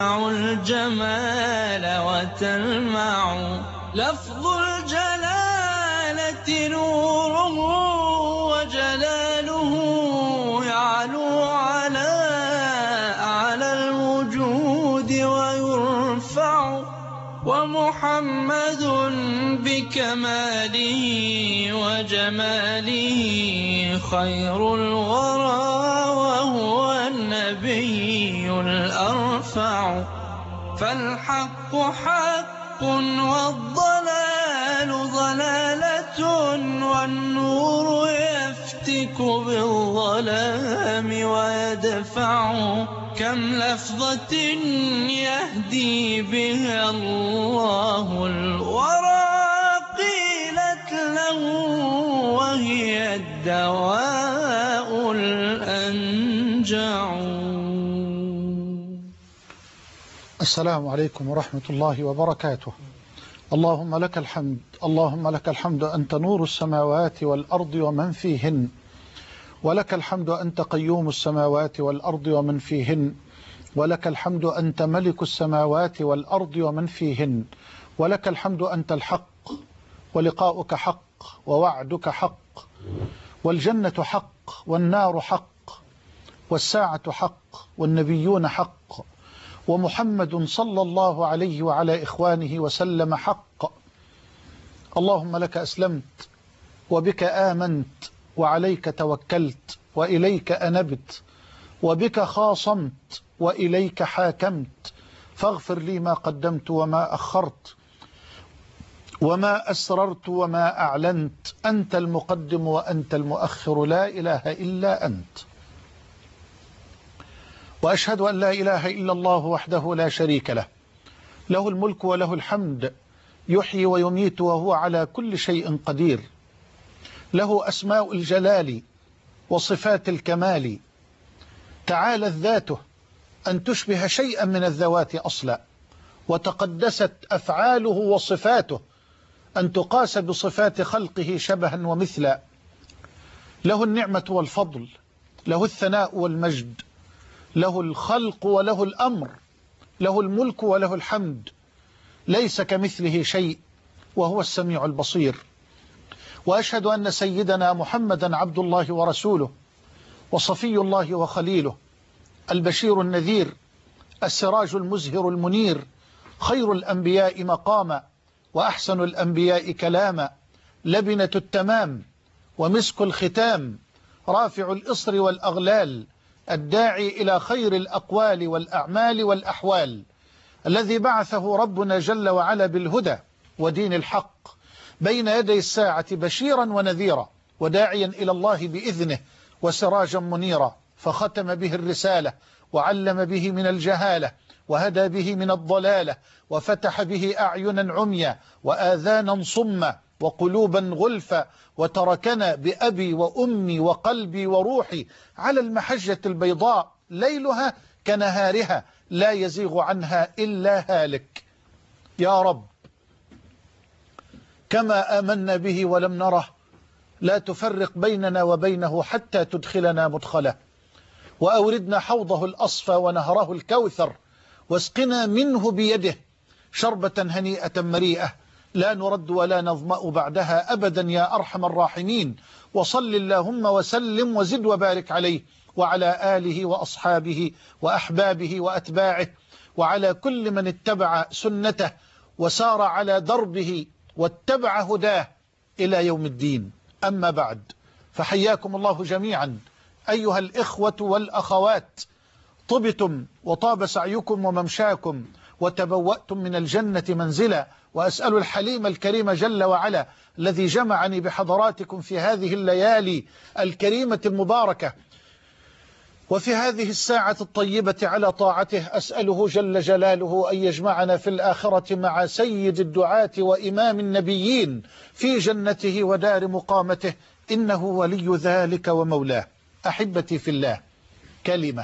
الجمال وتلمع لفظ الجلالة نوره وجلاله يعلو على الوجود ويرفع ومحمد بكماله وجماله خير الورى وهو النبي الأرفع فالحق حق والضلال ضلالة والنور يفتك بالظلام ويدفع كم لفظة يهدي بها الله الورى قيلت له وهي الدواء الأنجع. السلام عليكم ورحمة الله وبركاته. اللهم لك الحمد، اللهم لك الحمد أنت نور السماوات والأرض ومن فيهن، ولك الحمد أنت قيوم السماوات والأرض ومن فيهن، ولك الحمد أنت ملك السماوات والأرض ومن فيهن، ولك الحمد أنت الحق ولقاؤك حق ووعدك حق والجنة حق والنار حق والساعة حق والنبيون حق ومحمد صلى الله عليه وعلى إخوانه وسلم حق. اللهم لك أسلمت وبك آمنت وعليك توكلت وإليك أنبت وبك خاصمت وإليك حاكمت، فاغفر لي ما قدمت وما أخرت وما أسررت وما أعلنت، أنت المقدم وأنت المؤخر، لا إله إلا أنت. وأشهد أن لا إله إلا الله وحده لا شريك له، له الملك وله الحمد، يحيي ويميت وهو على كل شيء قدير، له أسماء الجلال وصفات الكمال، تعالت ذاته أن تشبه شيئا من الذوات أصلا، وتقدست أفعاله وصفاته أن تقاس بصفات خلقه شبها ومثلا، له النعمة والفضل، له الثناء والمجد، له الخلق وله الأمر، له الملك وله الحمد، ليس كمثله شيء وهو السميع البصير. وأشهد أن سيدنا محمدا عبد الله ورسوله وصفي الله وخليله، البشير النذير، السراج المزهر المنير، خير الأنبياء مقاما وأحسن الأنبياء كلاما، لبنة التمام ومسك الختام، رافع الإصر والأغلال، الداعي إلى خير الأقوال والأعمال والأحوال، الذي بعثه ربنا جل وعلا بالهدى ودين الحق بين يدي الساعة بشيرا ونذيرا وداعيا إلى الله بإذنه وسراجا منيرا، فختم به الرسالة وعلم به من الجهالة وهدى به من الضلالة وفتح به أعينا عميا وآذانا صما وقلوبا غلفا، وتركنا بأبي وأمي وقلبي وروحي على المحجة البيضاء ليلها كنهارها لا يزيغ عنها إلا هالك. يا رب كما آمنا به ولم نره لا تفرق بيننا وبينه حتى تدخلنا مدخله، وأوردنا حوضه الأصفى ونهره الكوثر، واسقنا منه بيده شربة هنيئة مريئة لا نرد ولا نظمأ بعدها أبدا يا أرحم الراحمين. وصل اللهم وسلم وزد وبارك عليه وعلى آله وأصحابه وأحبابه وأتباعه وعلى كل من اتبع سنته وسار على دربه واتبع هداه إلى يوم الدين. أما بعد، فحياكم الله جميعا أيها الإخوة والأخوات، طبتم وطاب سعيكم وممشاكم وتبوأتم من الجنة منزلا، وأسأل الحليم الكريم جل وعلا الذي جمعني بحضراتكم في هذه الليالي الكريمة المباركة وفي هذه الساعة الطيبة على طاعته، أسأله جل جلاله أن يجمعنا في الآخرة مع سيد الدعاة وإمام النبيين في جنته ودار مقامته، إنه ولي ذلك ومولاه. أحبتي في الله، كلمة،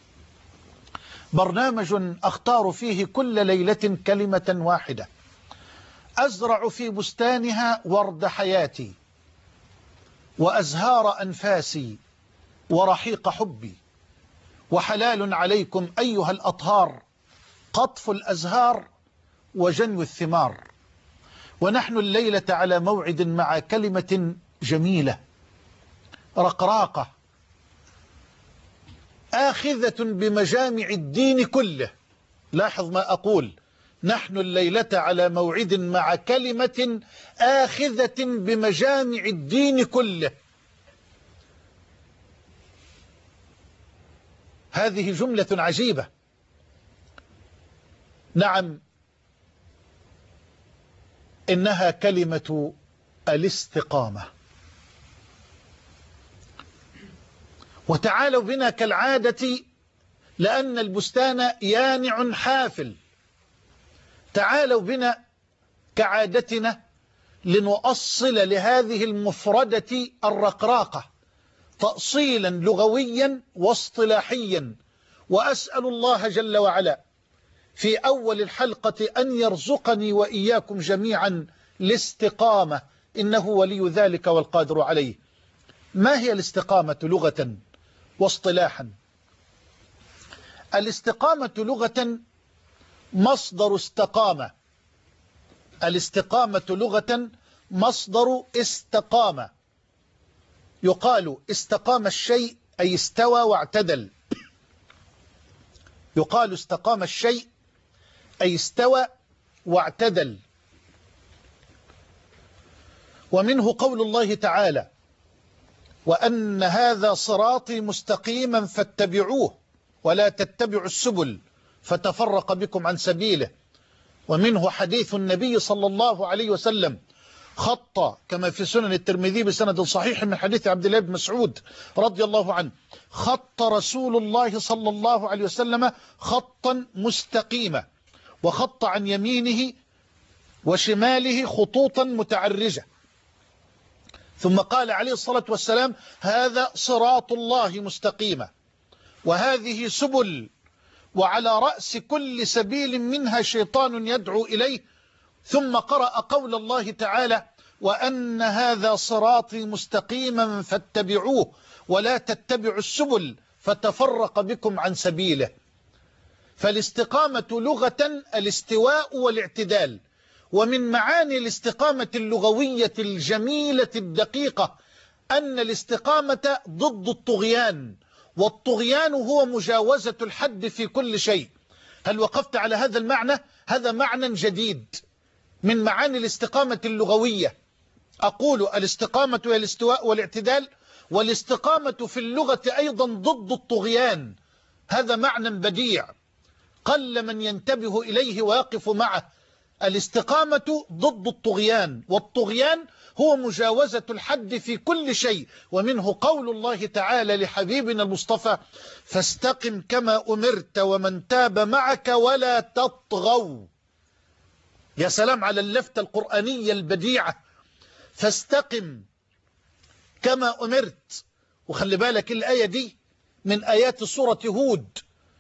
برنامج أختار فيه كل ليلة كلمة واحدة أزرع في بستانها ورد حياتي وأزهار أنفاسي ورحيق حبي. وحلال عليكم أيها الأطهار قطف الأزهار وجنو الثمار. ونحن الليلة على موعد مع كلمة جميلة رقراقة آخذة بمجامع الدين كله. لاحظ ما أقول، نحن الليلة على موعد مع كلمة آخذة بمجامع الدين كله. هذه جملة عجيبة. نعم، إنها كلمة الاستقامة. وتعالوا بنا كالعادة، لأن البستان يانع حافل. تعالوا بنا كعادتنا لنؤصل لهذه المفردة الرقراقة تأصيلا لغويا واصطلاحيا. وأسأل الله جل وعلا في أول الحلقة أن يرزقني وإياكم جميعا الاستقامة، إنه ولي ذلك والقادر عليه. ما هي الاستقامة لغة واصطلاحا؟ الاستقامة لغة مصدر استقامة. الاستقامة لغة مصدر استقامة. يقال استقام الشيء أي استوى واعتدل. يقال استقام الشيء أي استوى واعتدل. ومنه قول الله تعالى: وأن هذا صراطي مستقيما فاتبعوه ولا تتبعوا السبل فتفرق بكم عن سبيله. ومنه حديث النبي صلى الله عليه وسلم خط كما في سنن الترمذي بسند صحيح من حديث عبد الله بن مسعود رضي الله عنه: خط رسول الله صلى الله عليه وسلم خطا مستقيما، وخط عن يمينه وشماله خطوطا متعرجة، ثم قال عليه الصلاة والسلام: هذا صراط الله مستقيما وهذه سبل، وعلى رأس كل سبيل منها شيطان يدعو إليه. ثم قرأ قول الله تعالى: وأن هذا صراطي مستقيما فاتبعوه ولا تتبعوا السبل فتفرق بكم عن سبيله. فالاستقامة لغة الاستواء والاعتدال. ومن معاني الاستقامة اللغوية الجميلة الدقيقة أن الاستقامة ضد الطغيان، والطغيان هو مجاوزة الحد في كل شيء. هل وقفت على هذا المعنى؟ هذا معنى جديد من معاني الاستقامة اللغوية. أقول الاستقامة هي الاستواء والاعتدال، والاستقامة في اللغة أيضا ضد الطغيان. هذا معنى بديع قل من ينتبه إليه ويقف معه. الاستقامة ضد الطغيان، والطغيان هو مجاوزة الحد في كل شيء. ومنه قول الله تعالى لحبيبنا المصطفى: فاستقم كما أمرت ومن تاب معك ولا تطغوا. يا سلام على اللفتة القرآنية البديعة، فاستقم كما أمرت. وخلي بالك الآية دي من آيات سورة هود،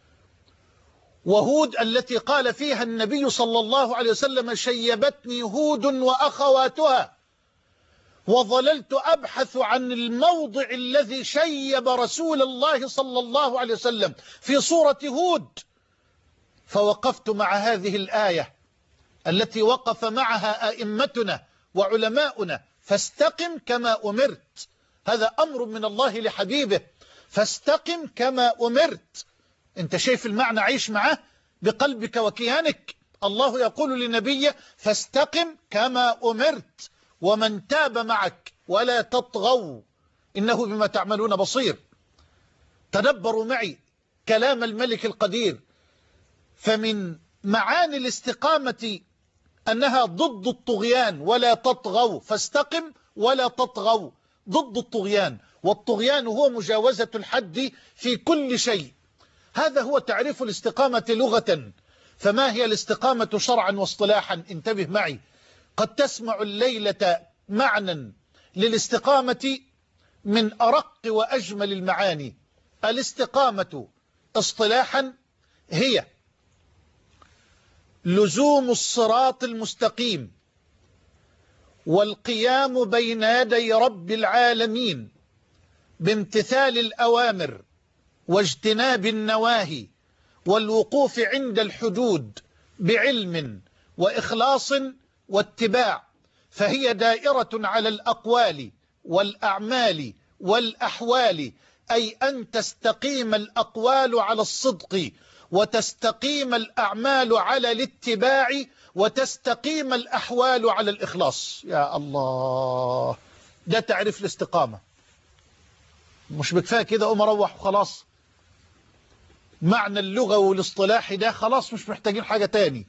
وهود التي قال فيها النبي صلى الله عليه وسلم: شيبتني هود وأخواتها. وظللت أبحث عن الموضع الذي شيب رسول الله صلى الله عليه وسلم في سورة هود، فوقفت مع هذه الآية التي وقف معها أئمتنا وعلماؤنا: فاستقم كما أمرت. هذا أمر من الله لحبيبه، فاستقم كما أمرت. انت شايف المعنى، عيش معه بقلبك وكيانك. الله يقول لنبيه: فاستقم كما أمرت ومن تاب معك ولا تطغوا إنه بما تعملون بصير. تدبروا معي كلام الملك القدير. فمن معاني الاستقامة أنها ضد الطغيان، ولا تطغوا، فاستقم ولا تطغوا، ضد الطغيان، والطغيان هو مجاوزة الحد في كل شيء. هذا هو تعريف الاستقامة لغة. فما هي الاستقامة شرعا واصطلاحا؟ انتبه معي. قد تسمع الليلة معنى للاستقامة من أرق وأجمل المعاني. الاستقامة اصطلاحا هي لزوم الصراط المستقيم والقيام بين يدي رب العالمين بامتثال الأوامر واجتناب النواهي والوقوف عند الحدود بعلم وإخلاص واتباع، فهي دائرة على الأقوال والأعمال والأحوال، أي أن تستقيم الأقوال على الصدق، وتستقيم الأعمال على الاتباع، وتستقيم الأحوال على الإخلاص. يا الله، ده تعريف الاستقامة. مش بكفاية كده أقوم أروح وخلاص؟ معنى اللغوي والاصطلاحي ده خلاص، مش محتاجين حاجة تاني.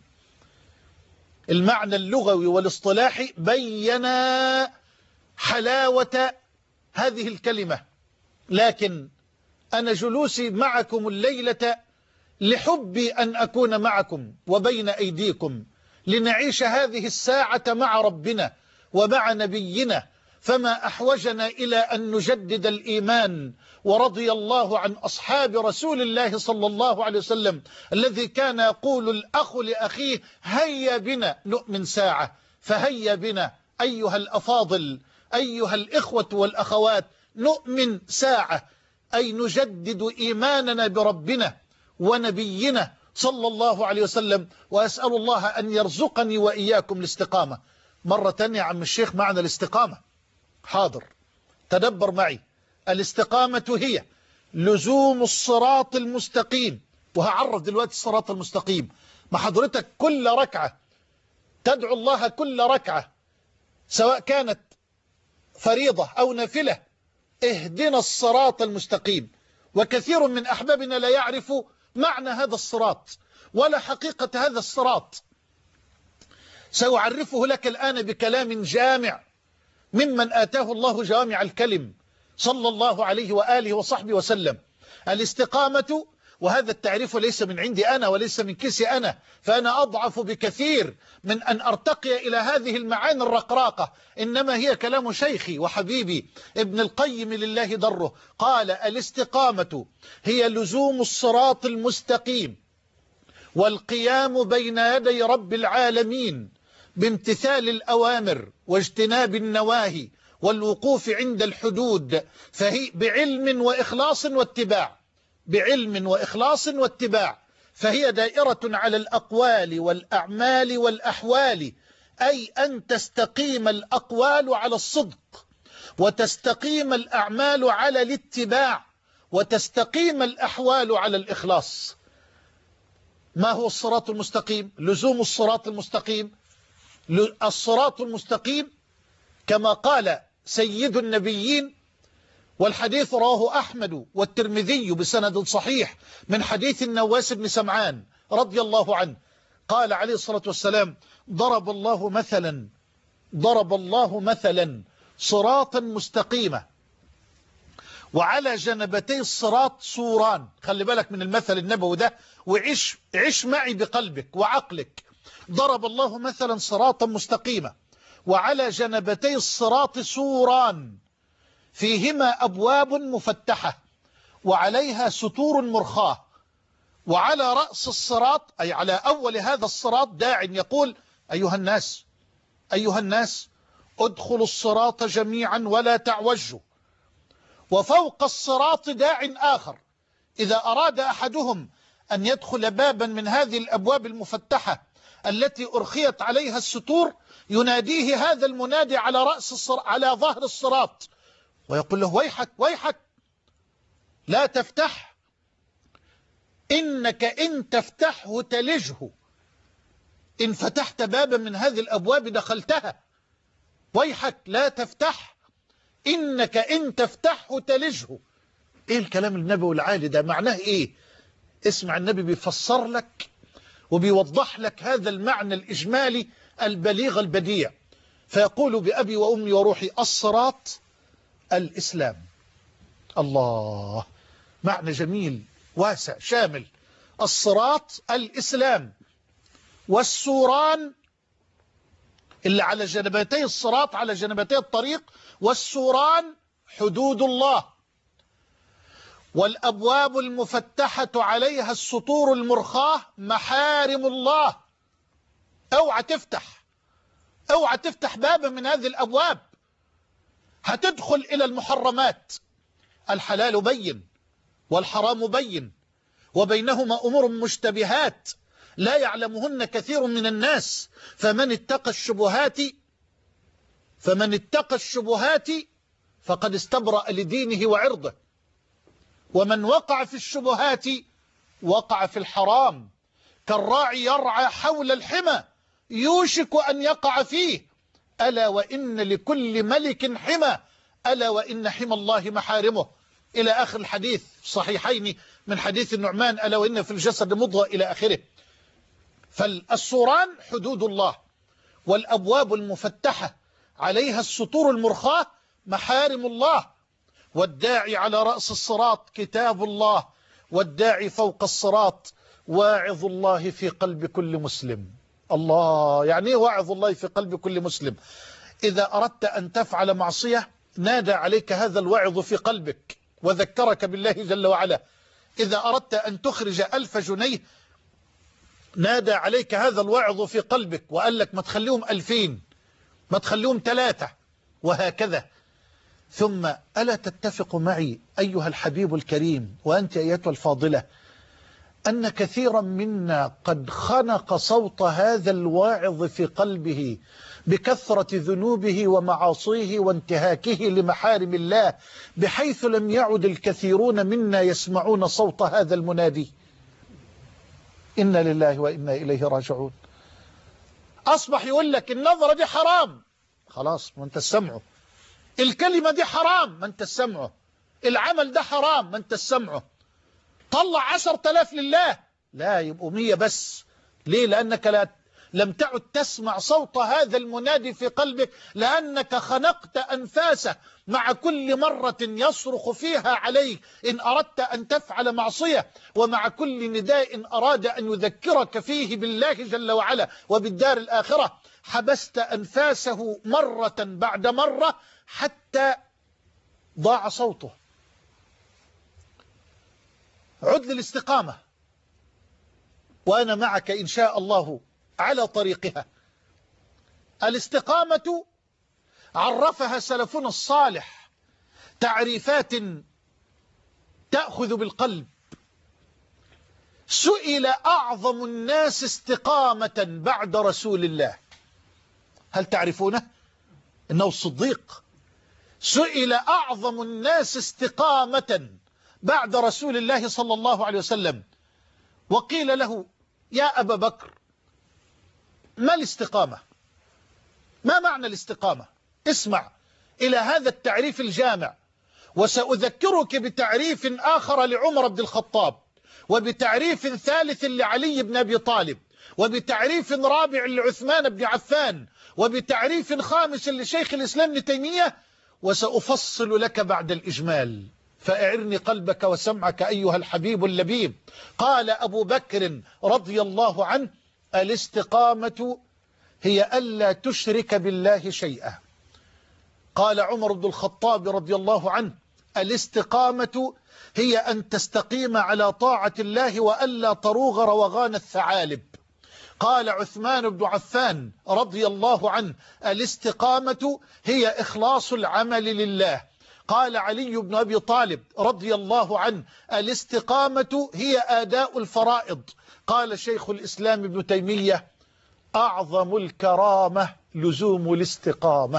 المعنى اللغوي والاصطلاحي بينا حلاوة هذه الكلمة. لكن أنا جلوسي معكم الليلة لحبي أن أكون معكم وبين أيديكم، لنعيش هذه الساعة مع ربنا ومع نبينا، فما أحوجنا إلى أن نجدد الإيمان. ورضي الله عن أصحاب رسول الله صلى الله عليه وسلم الذي كان يقول الأخ لأخيه: هيا بنا نؤمن ساعة. فهيا بنا أيها الأفاضل، أيها الإخوة والأخوات، نؤمن ساعة، أي نجدد إيماننا بربنا ونبينا صلى الله عليه وسلم. وأسأل الله أن يرزقني وإياكم الاستقامة. مرة تانية يا عم الشيخ، معنى الاستقامة. حاضر، تدبر معي. الاستقامة هي لزوم الصراط المستقيم. وهعرف دلوقتي الصراط المستقيم. ما حضرتك كل ركعة تدعو الله، كل ركعة سواء كانت فريضة أو نافلة: اهدنا الصراط المستقيم. وكثير من أحبابنا لا يعرف معنى هذا الصراط ولا حقيقة هذا الصراط. سأعرفه لك الآن بكلام جامع ممن آتاه الله جوامع الكلم صلى الله عليه وآله وصحبه وسلم. الاستقامة، وهذا التعريف ليس من عندي أنا وليس من كيسي أنا، فأنا أضعف بكثير من أن أرتقي إلى هذه المعاني الرقراقة، إنما هي كلام شيخي وحبيبي ابن القيم لله دره. قال: الاستقامة هي لزوم الصراط المستقيم والقيام بين يدي رب العالمين بامتثال الأوامر واجتناب النواهي والوقوف عند الحدود، فهي بعلم وإخلاص واتباع. بعلم وإخلاص واتباع، فهي دائرة على الأقوال والأعمال والأحوال، أي أن تستقيم الأقوال على الصدق، وتستقيم الأعمال على الاتباع، وتستقيم الأحوال على الإخلاص. ما هو الصراط المستقيم؟ لزوم الصراط المستقيم. الصراط المستقيم كما قال سيد النبيين، والحديث رواه أحمد والترمذي بسند صحيح من حديث النواس بن سمعان رضي الله عنه، قال عليه الصلاة والسلام: ضرب الله مثلا صراطا مستقيما، وعلى جنبتي الصراط سوران. خلي بالك من المثل النبوي ده، وعيش معي بقلبك وعقلك. ضرب الله مثلا صراطا مستقيما، وعلى جنبتي الصراط سوران فيهما أبواب مفتحة وعليها ستور مرخاة، وعلى رأس الصراط، أي على أول هذا الصراط، داع يقول: أيها الناس ادخلوا الصراط جميعا ولا تعوجوا. وفوق الصراط داع آخر، إذا أراد أحدهم أن يدخل بابا من هذه الأبواب المفتحة التي أرخيت عليها الستور، يناديه هذا المنادي على ظهر الصراط ويقول له: ويحك لا تفتح، إنك إن تفتحه تلجه. إن فتحت بابا من هذه الأبواب دخلتها. ويحك لا تفتح، إنك إن تفتحه تلجه. إيه الكلام النبوي العالي ده؟ معناه إيه؟ اسمع، النبي بيفسر لك وبيوضح لك هذا المعنى الإجمالي البليغ البديع. فيقول بأبي وأمي وروحي: الصراط الإسلام. الله، معنى جميل واسع شامل. الصراط الإسلام، والسوران اللي على جنبتي الصراط، على جنبتي الطريق، والسوران حدود الله، والأبواب المفتحة عليها السطور المرخاة محارم الله. اوعى تفتح بابا من هذه الأبواب، هتدخل إلى المحرمات. الحلال بين والحرام بين، وبينهما أمور مشتبهات لا يعلمهن كثير من الناس، فمن اتقى الشبهات فقد استبرأ لدينه وعرضه، ومن وقع في الشبهات وقع في الحرام، كالراعي يرعى حول الحمى يوشك أن يقع فيه، ألا وإن لكل ملك حمى، ألا وإن حمى الله محارمه، إلى آخر الحديث الصحيحين من حديث النعمان ألا وإن في الجسد مضغة إلى آخره. فالصوران حدود الله، والأبواب المفتحة عليها السطور المرخاة محارم الله، والداعي على رأس الصراط كتاب الله، والداعي فوق الصراط واعظ الله في قلب كل مسلم. الله، يعني ايه واعظ الله في قلب كل مسلم؟ إذا أردت أن تفعل معصية نادى عليك هذا الواعظ في قلبك وذكرك بالله جل وعلا. إذا أردت أن تخرج 1000 جنيه نادى عليك هذا الواعظ في قلبك وقال لك ما تخليهم 2000، ما تخليهم 3، وهكذا. ثم ألا تتفق معي أيها الحبيب الكريم وأنت أيتها الفاضلة أن كثيرا منا قد خنق صوت هذا الواعظ في قلبه بكثرة ذنوبه ومعاصيه وانتهاكه لمحارم الله، بحيث لم يعد الكثيرون منا يسمعون صوت هذا المنادي. إنا لله وإنا إليه راجعون. أصبح يقول لك النظرة دي حرام، خلاص ما انت سمعه. الكلمة دي حرام، ما انت سمعه. العمل ده حرام، ما انت سمعه. طلع 10,000 لله، لا يبقوا 100 بس. ليه؟ لأنك لم تعد تسمع صوت هذا المنادي في قلبك، لأنك خنقت أنفاسه مع كل مرة يصرخ فيها عليك إن أردت أن تفعل معصية، ومع كل نداء أراد أن يذكرك فيه بالله جل وعلا وبالدار الآخرة. حبست أنفاسه مرة بعد مرة حتى ضاع صوته. عد للاستقامة، وأنا معك إن شاء الله على طريقها. الاستقامة عرفها سلفنا الصالح تعريفات تأخذ بالقلب. سئل أعظم الناس استقامة بعد رسول الله، هل تعرفونه؟ إنه الصديق. سئل أعظم الناس استقامة بعد رسول الله صلى الله عليه وسلم، وقيل له يا أبا بكر ما الاستقامة؟ ما معنى الاستقامة؟ اسمع إلى هذا التعريف الجامع، وسأذكرك بتعريف آخر لعمر بن الخطاب، وبتعريف ثالث لعلي بن أبي طالب، وبتعريف رابع لعثمان بن عفان، وبتعريف خامس لشيخ الإسلام ابن تيمية، وسأفصل لك بعد الإجمال. فأعرني قلبك وسمعك أيها الحبيب اللبيب. قال أبو بكر رضي الله عنه الاستقامة هي ألا تشرك بالله شيئا. قال عمر بن الخطاب رضي الله عنه الاستقامة هي أن تستقيم على طاعة الله وألا تروغ روغان الثعالب. قال عثمان بن عفان رضي الله عنه الاستقامة هي إخلاص العمل لله. قال علي بن أبي طالب رضي الله عنه الاستقامة هي آداء الفرائض. قال شيخ الإسلام ابن تيمية أعظم الكرامة لزوم الاستقامة.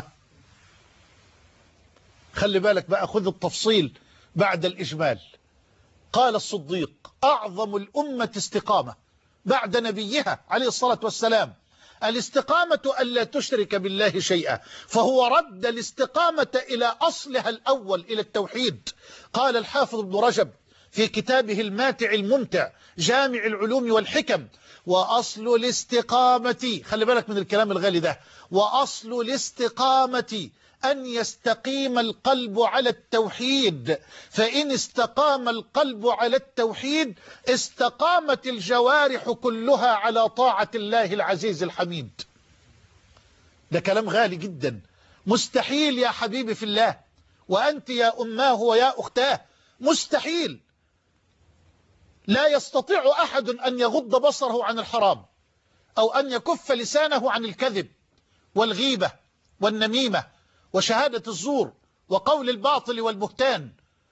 خلي بالك بقى، خذ التفصيل بعد الإجمال. قال الصديق أعظم الأمة استقامة بعد نبيها عليه الصلاة والسلام الاستقامة ألا تشرك بالله شيئا، فهو رد الاستقامة إلى أصلها الأول، إلى التوحيد. قال الحافظ ابن رجب في كتابه الماتع الممتع جامع العلوم والحكم وأصل الاستقامة، خلي بالك من الكلام الغالي ده، وأصل الاستقامة أن يستقيم القلب على التوحيد، فإن استقام القلب على التوحيد استقامت الجوارح كلها على طاعة الله العزيز الحميد. ده كلام غالي جدا. مستحيل يا حبيبي في الله، وأنت يا أماه ويا أختاه، مستحيل، لا يستطيع أحد أن يغض بصره عن الحرام، أو أن يكف لسانه عن الكذب والغيبة والنميمة وشهادة الزور وقول الباطل والبهتان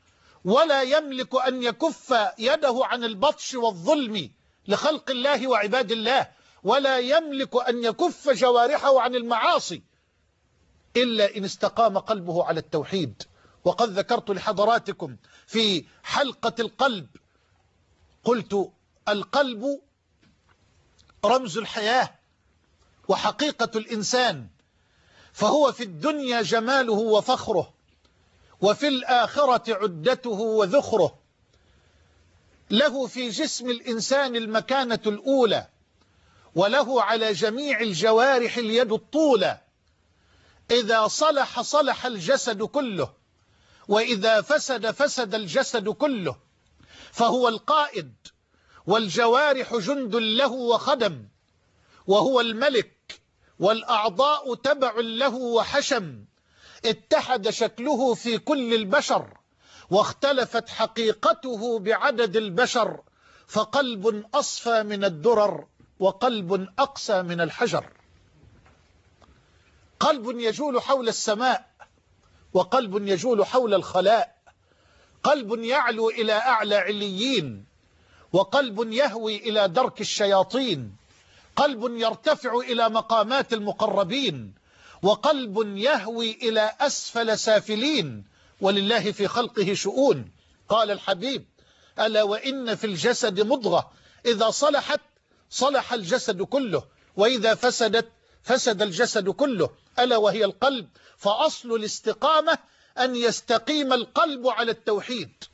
ولا يملك أن يكف يده عن البطش والظلم لخلق الله وعباد الله، ولا يملك أن يكف جوارحه عن المعاصي إلا إن استقام قلبه على التوحيد. وقد ذكرت لحضراتكم في حلقة القلب، قلت القلب رمز الحياة وحقيقة الإنسان، فهو في الدنيا جماله وفخره، وفي الآخرة عدته وذخره. له في جسم الإنسان المكانة الأولى، وله على جميع الجوارح اليد الطولى. إذا صلح صلح الجسد كله، وإذا فسد فسد الجسد كله. فهو القائد، والجوارح جند له وخدم، وهو الملك، والأعضاء تبع له وحشم. اتحد شكله في كل البشر، واختلفت حقيقته بعدد البشر. فقلب أصفى من الدرر، وقلب أقسى من الحجر. قلب يجول حول السماء، وقلب يجول حول الخلاء. قلب يعلو إلى أعلى عليين، وقلب يهوي إلى درك الشياطين. قلب يرتفع إلى مقامات المقربين، وقلب يهوي إلى أسفل سافلين. ولله في خلقه شؤون. قال الحبيب: ألا وإن في الجسد مضغة إذا صلحت صلح الجسد كله، وإذا فسدت فسد الجسد كله، ألا وهي القلب. فأصل الاستقامة أن يستقيم القلب على التوحيد.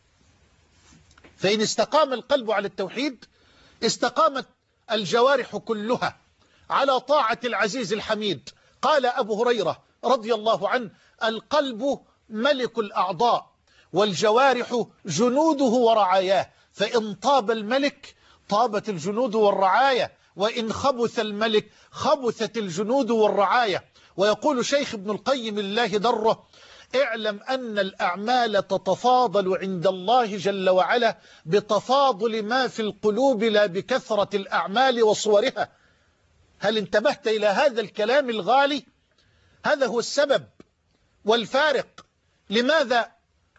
فإن استقام القلب على التوحيد استقامت الجوارح كلها على طاعة العزيز الحميد. قال أبو هريرة رضي الله عنه: القلب ملك الأعضاء، والجوارح جنوده ورعاياه. فإن طاب الملك طابت الجنود والرعاية، وإن خبث الملك خبثت الجنود والرعاية. ويقول شيخ ابن القيم الله دره: اعلم أن الأعمال تتفاضل عند الله جل وعلا بتفاضل ما في القلوب، لا بكثرة الأعمال وصورها. هل انتبهت إلى هذا الكلام الغالي؟ هذا هو السبب والفارق. لماذا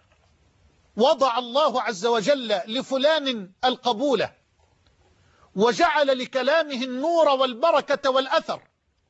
وضع الله عز وجل لفلان القبولة، وجعل لكلامه النور والبركة والأثر؟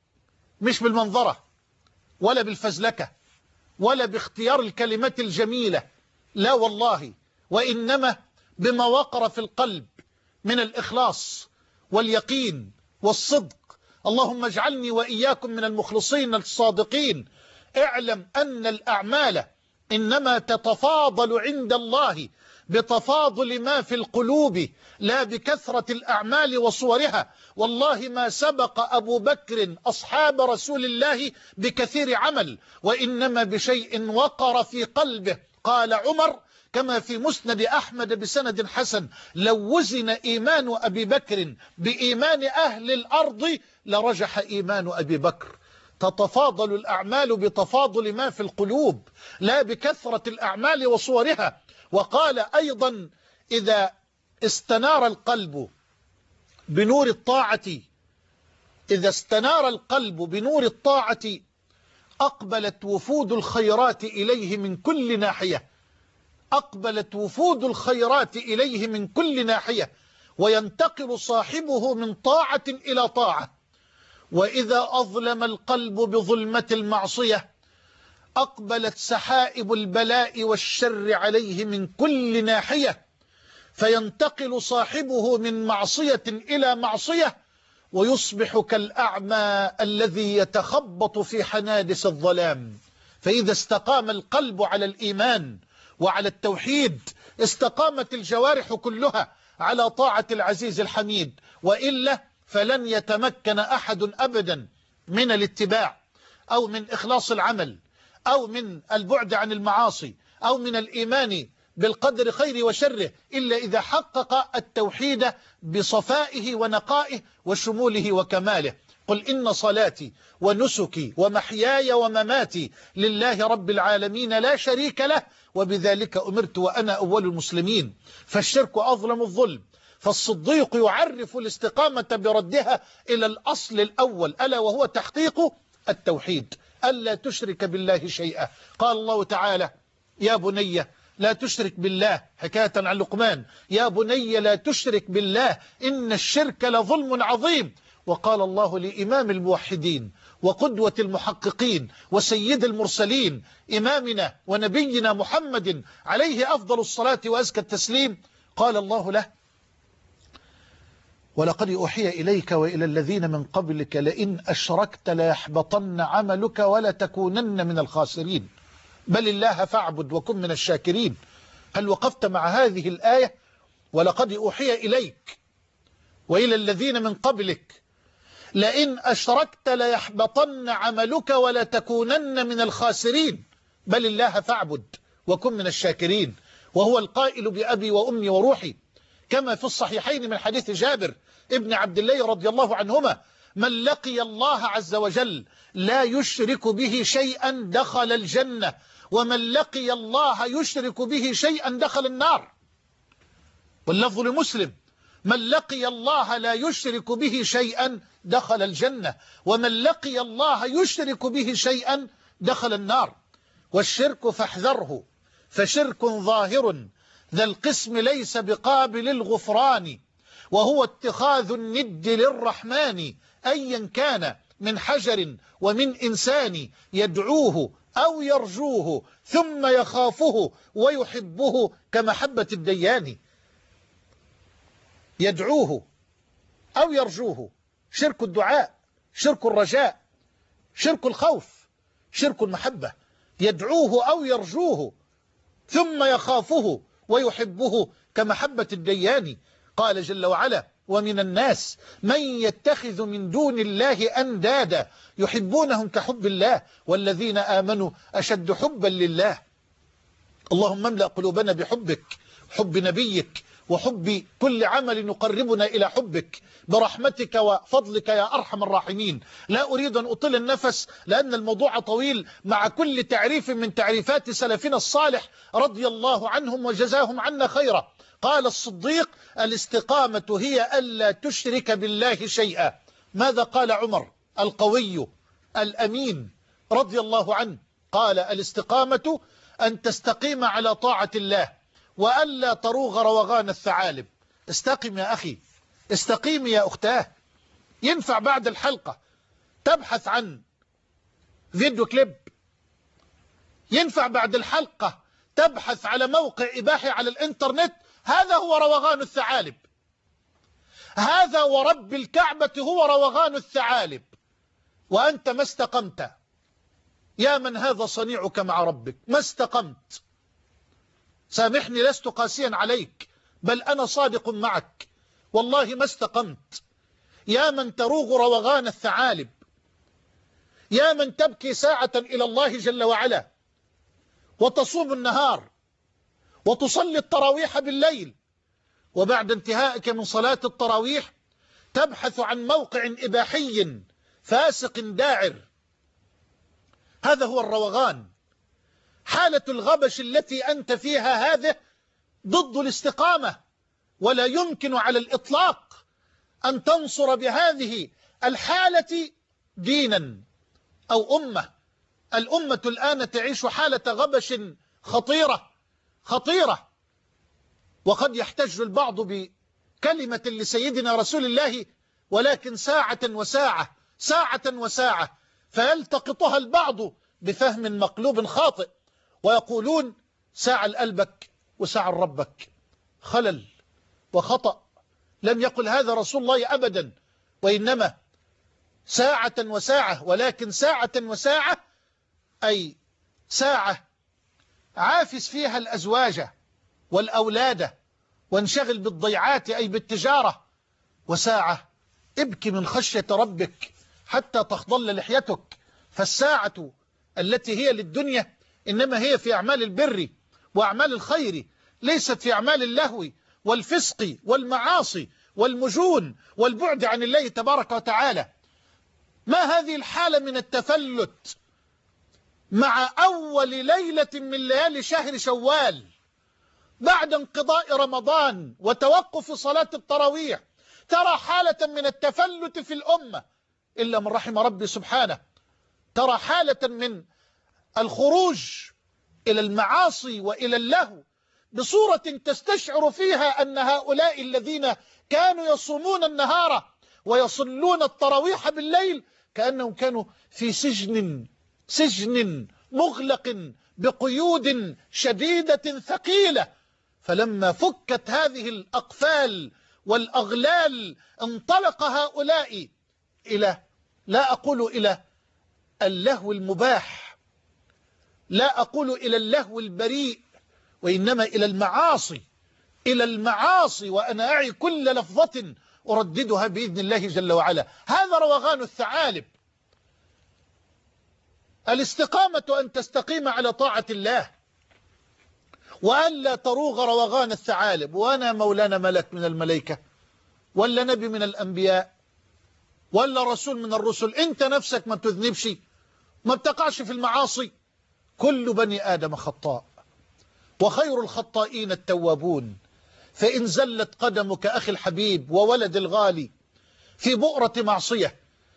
مش بالمنظرة، ولا بالفزلكة، ولا باختيار الكلمات الجميلة، لا والله، وإنما بما وقر في القلب من الإخلاص واليقين والصدق. اللهم اجعلني وإياكم من المخلصين الصادقين. اعلم أن الأعمال إنما تتفاضل عند الله بتفاضل ما في القلوب، لا بكثرة الأعمال وصورها. والله ما سبق أبو بكر أصحاب رسول الله بكثير عمل، وإنما بشيء وقر في قلبه. قال عمر كما في مسند أحمد بسند حسن: لو وزن إيمان أبي بكر بإيمان أهل الأرض لرجح إيمان أبي بكر. تتفاضل الأعمال بتفاضل ما في القلوب، لا بكثرة الأعمال وصورها. وقال أيضا: إذا استنار القلب بنور الطاعة، إذا استنار القلب بنور الطاعة أقبلت وفود الخيرات إليه من كل ناحية، أقبلت وفود الخيرات إليه من كل ناحية، وينتقل صاحبه من طاعة إلى طاعة. وإذا أظلم القلب بظلمة المعصية أقبلت سحائب البلاء والشر عليه من كل ناحية، فينتقل صاحبه من معصية إلى معصية، ويصبح كالأعمى الذي يتخبط في حنادس الظلام. فإذا استقام القلب على الإيمان وعلى التوحيد استقامت الجوارح كلها على طاعة العزيز الحميد، وإلا فلن يتمكن أحد أبدا من الاتباع، أو من إخلاص العمل، أو من البعد عن المعاصي، أو من الإيمان بالقدر خير وشره، إلا إذا حقق التوحيد بصفائه ونقائه وشموله وكماله. قل إن صلاتي ونسكي ومحياي ومماتي لله رب العالمين لا شريك له، وبذلك أمرت وأنا أول المسلمين. فالشرك أظلم الظلم. فالصديق يعرف الاستقامة بردها إلى الأصل الأول، ألا وهو تحقيق التوحيد، ألا تشرك بالله شيئا. قال الله تعالى: يا بني لا تشرك بالله، حكاية عن لقمان، يا بني لا تشرك بالله إن الشرك لظلم عظيم. وقال الله لإمام الموحدين وقدوة المحققين وسيد المرسلين إمامنا ونبينا محمد عليه أفضل الصلاة وأزكى التسليم، قال الله له: ولقد أوحي إليك وإلى الذين من قبلك لئن أشركت ليحبطن عملك ولتكونن من الخاسرين بل الله فاعبد وكن من الشاكرين. هل وقفت مع هذه الآية؟ ولقد أوحي إليك وإلى الذين من قبلك لئن أشركت ليحبطن عملك ولتكونن من الخاسرين بل الله فاعبد وكن من الشاكرين. وهو القائل بأبي وأمي وروحي كما في الصحيحين من حديث جابر ابن عبد الله رضي الله عنهما: من لقي الله عز وجل لا يشرك به شيئا دخل الجنة، ومن لقي الله يشرك به شيئا دخل النار. واللفظ لمسلم: من لقي الله لا يشرك به شيئا دخل الجنة، ومن لقي الله يشرك به شيئا دخل النار. والشرك فاحذره فشرك ظاهر ذا القسم ليس بقابل الغفران، وهو اتخاذ الند للرحمن أيا كان من حجر ومن إنسان، يدعوه أو يرجوه ثم يخافه ويحبه كمحبة الديان. يدعوه أو يرجوه، شرك الدعاء، شرك الرجاء، شرك الخوف، شرك المحبة. يدعوه أو يرجوه ثم يخافه ويحبه كمحبة الديان. قال جل وعلا: ومن الناس من يتخذ من دون الله أندادا يحبونهم كحب الله والذين آمنوا أشد حبا لله. اللهم املأ قلوبنا بحبك، حب نبيك، وحب كل عمل يقربنا إلى حبك برحمتك وفضلك يا أرحم الراحمين. لا أريد أن أطيل النفس لأن الموضوع طويل، مع كل تعريف من تعريفات سلفنا الصالح رضي الله عنهم وجزاهم عنا خيرا. قال الصديق: الاستقامة هي ألا تشرك بالله شيئا. ماذا قال عمر القوي الأمين رضي الله عنه؟ قال: الاستقامة أن تستقيم على طاعة الله وألا تروغ روغان الثعالب. استقم يا أخي، استقيم يا أختاه. ينفع بعد الحلقة تبحث عن فيديو كليب، ينفع بعد الحلقة تبحث على موقع إباحي على الإنترنت. هذا هو روغان الثعالب، هذا ورب الكعبة هو روغان الثعالب، وأنت ما استقمت. يا من هذا صنيعك مع ربك، ما استقمت. سامحني لست قاسيا عليك، بل أنا صادق معك، والله ما استقمت. يا من تروغ روغان الثعالب، يا من تبكي ساعة إلى الله جل وعلا وتصوم النهار وتصلي التراويح بالليل، وبعد انتهائك من صلاة التراويح تبحث عن موقع إباحي فاسق داعر. هذا هو الروغان. حالة الغبش التي أنت فيها هذه ضد الاستقامة، ولا يمكن على الإطلاق أن تنصر بهذه الحالة دينا أو أمة. الأمة الآن تعيش حالة غبش خطيرة خطيرة. وقد يحتج البعض بكلمة لسيدنا رسول الله، ولكن ساعة وساعة، ساعة وساعة، فيلتقطها البعض بفهم مقلوب خاطئ ويقولون ساعة لقلبك وساعة لربك. خلل وخطأ. لم يقل هذا رسول الله أبدا، وإنما ساعة وساعة، ولكن ساعة وساعة أي ساعة عافس فيها الأزواج والأولاد وانشغل بالضيعات أي بالتجارة، وساعة ابكي من خشية ربك حتى تخضل لحيتك. فالساعة التي هي للدنيا إنما هي في أعمال البر وأعمال الخير، ليست في أعمال اللهو والفسق والمعاصي والمجون والبعد عن الله تبارك وتعالى. ما هذه الحالة من التفلت مع أول ليلة من ليالي شهر شوال بعد انقضاء رمضان وتوقف صلاة التراويح؟ ترى حالة من التفلت في الأمة إلا من رحم ربي سبحانه. ترى حالة من الخروج إلى المعاصي وإلى اللهو بصورة تستشعر فيها أن هؤلاء الذين كانوا يصومون النهار ويصلون التراويح بالليل كأنهم كانوا في سجن مغلق بقيود شديدة ثقيلة. فلما فكت هذه الأقفال والأغلال انطلق هؤلاء إلى، لا أقول إلى اللهو المباح، لا أقول إلى اللهو البريء، وإنما إلى المعاصي، إلى المعاصي، وأنا أعي كل لفظة أرددها بإذن الله جل وعلا. هذا روغان الثعالب. الاستقامة أن تستقيم على طاعة الله، وأن لا تروغ روغان الثعالب. وأنا مولانا ملك من الملائكة، ولا نبي من الأنبياء، ولا رسول من الرسل. أنت نفسك ما تذنبش، ما بتقعش في المعاصي. كل بني آدم خطاء، وخير الخطائين التوابون. فإن زلت قدمك أخي الحبيب وولد الغالي في بؤرة معصية،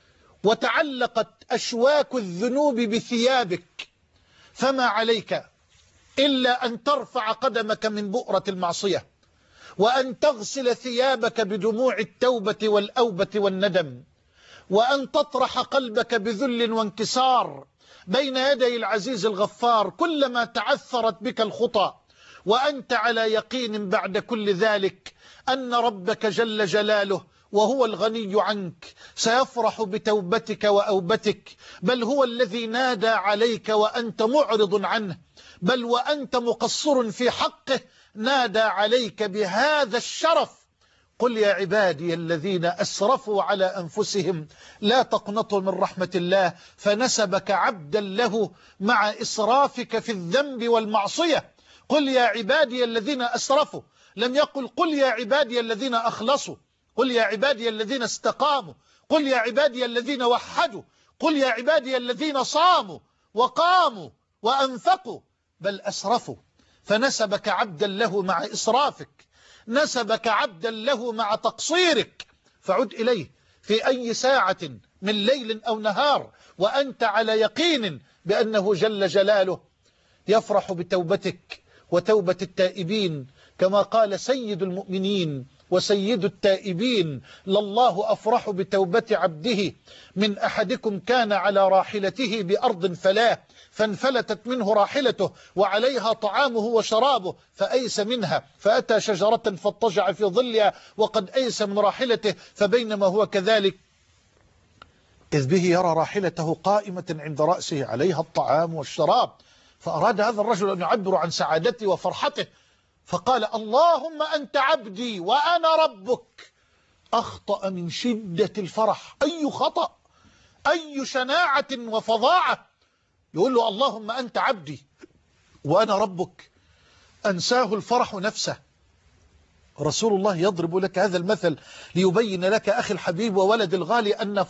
وتعلقت أشواك الذنوب بثيابك، فما عليك إلا أن ترفع قدمك من بؤرة المعصية، وأن تغسل ثيابك بدموع التوبة والأوبة والندم، وأن تطرح قلبك بذل وانكسار بين يدي العزيز الغفار كلما تعثرت بك الخطى، وأنت على يقين بعد كل ذلك أن ربك جل جلاله وهو الغني عنك سيفرح بتوبتك وأوبتك، بل هو الذي نادى عليك وأنت معرض عنه، بل وأنت مقصر في حقه، نادى عليك بهذا الشرف: قل يا عبادي الذين أسرفوا على أنفسهم لا تقنطوا من رحمة الله، فنسبك عبدا له مع إسرافك في الذنب والمعصية. قل يا عبادي الذين أسرفوا، لم يقل قل يا عبادي الذين أخلصوا، قل يا عبادي الذين استقاموا، قل يا عبادي الذين وحدوا، قل يا عبادي الذين صاموا وقاموا وأنفقوا، بل أسرفوا. فنسبك عبدا له مع إسرافك، نسبك عبدا له مع تقصيرك. فعد إليه في أي ساعة من ليل أو نهار وأنت على يقين بأنه جل جلاله يفرح بتوبتك وتوبة التائبين، كما قال سيد المؤمنين وسيد التائبين: لله أفرح بتوبة عبده من أحدكم كان على راحلته بأرض فلاة فانفلتت منه راحلته وعليها طعامه وشرابه فأيس منها فأتى شجرة فاضطجع في ظلها وقد أيس من راحلته، فبينما هو كذلك إذ به يرى راحلته قائمة عند رأسه عليها الطعام والشراب. فأراد هذا الرجل أن يعبر عن سعادته وفرحته، فقال: اللهم أنت عبدي وأنا ربك. أخطأ من شدة الفرح. أي خطأ، أي شناعة وفظاعة. يقول له: اللهم أنت عبدي وأنا ربك. أنساه الفرح نفسه. رسول الله يضرب لك هذا المثل ليبين لك أخي الحبيب وولد الغالي أن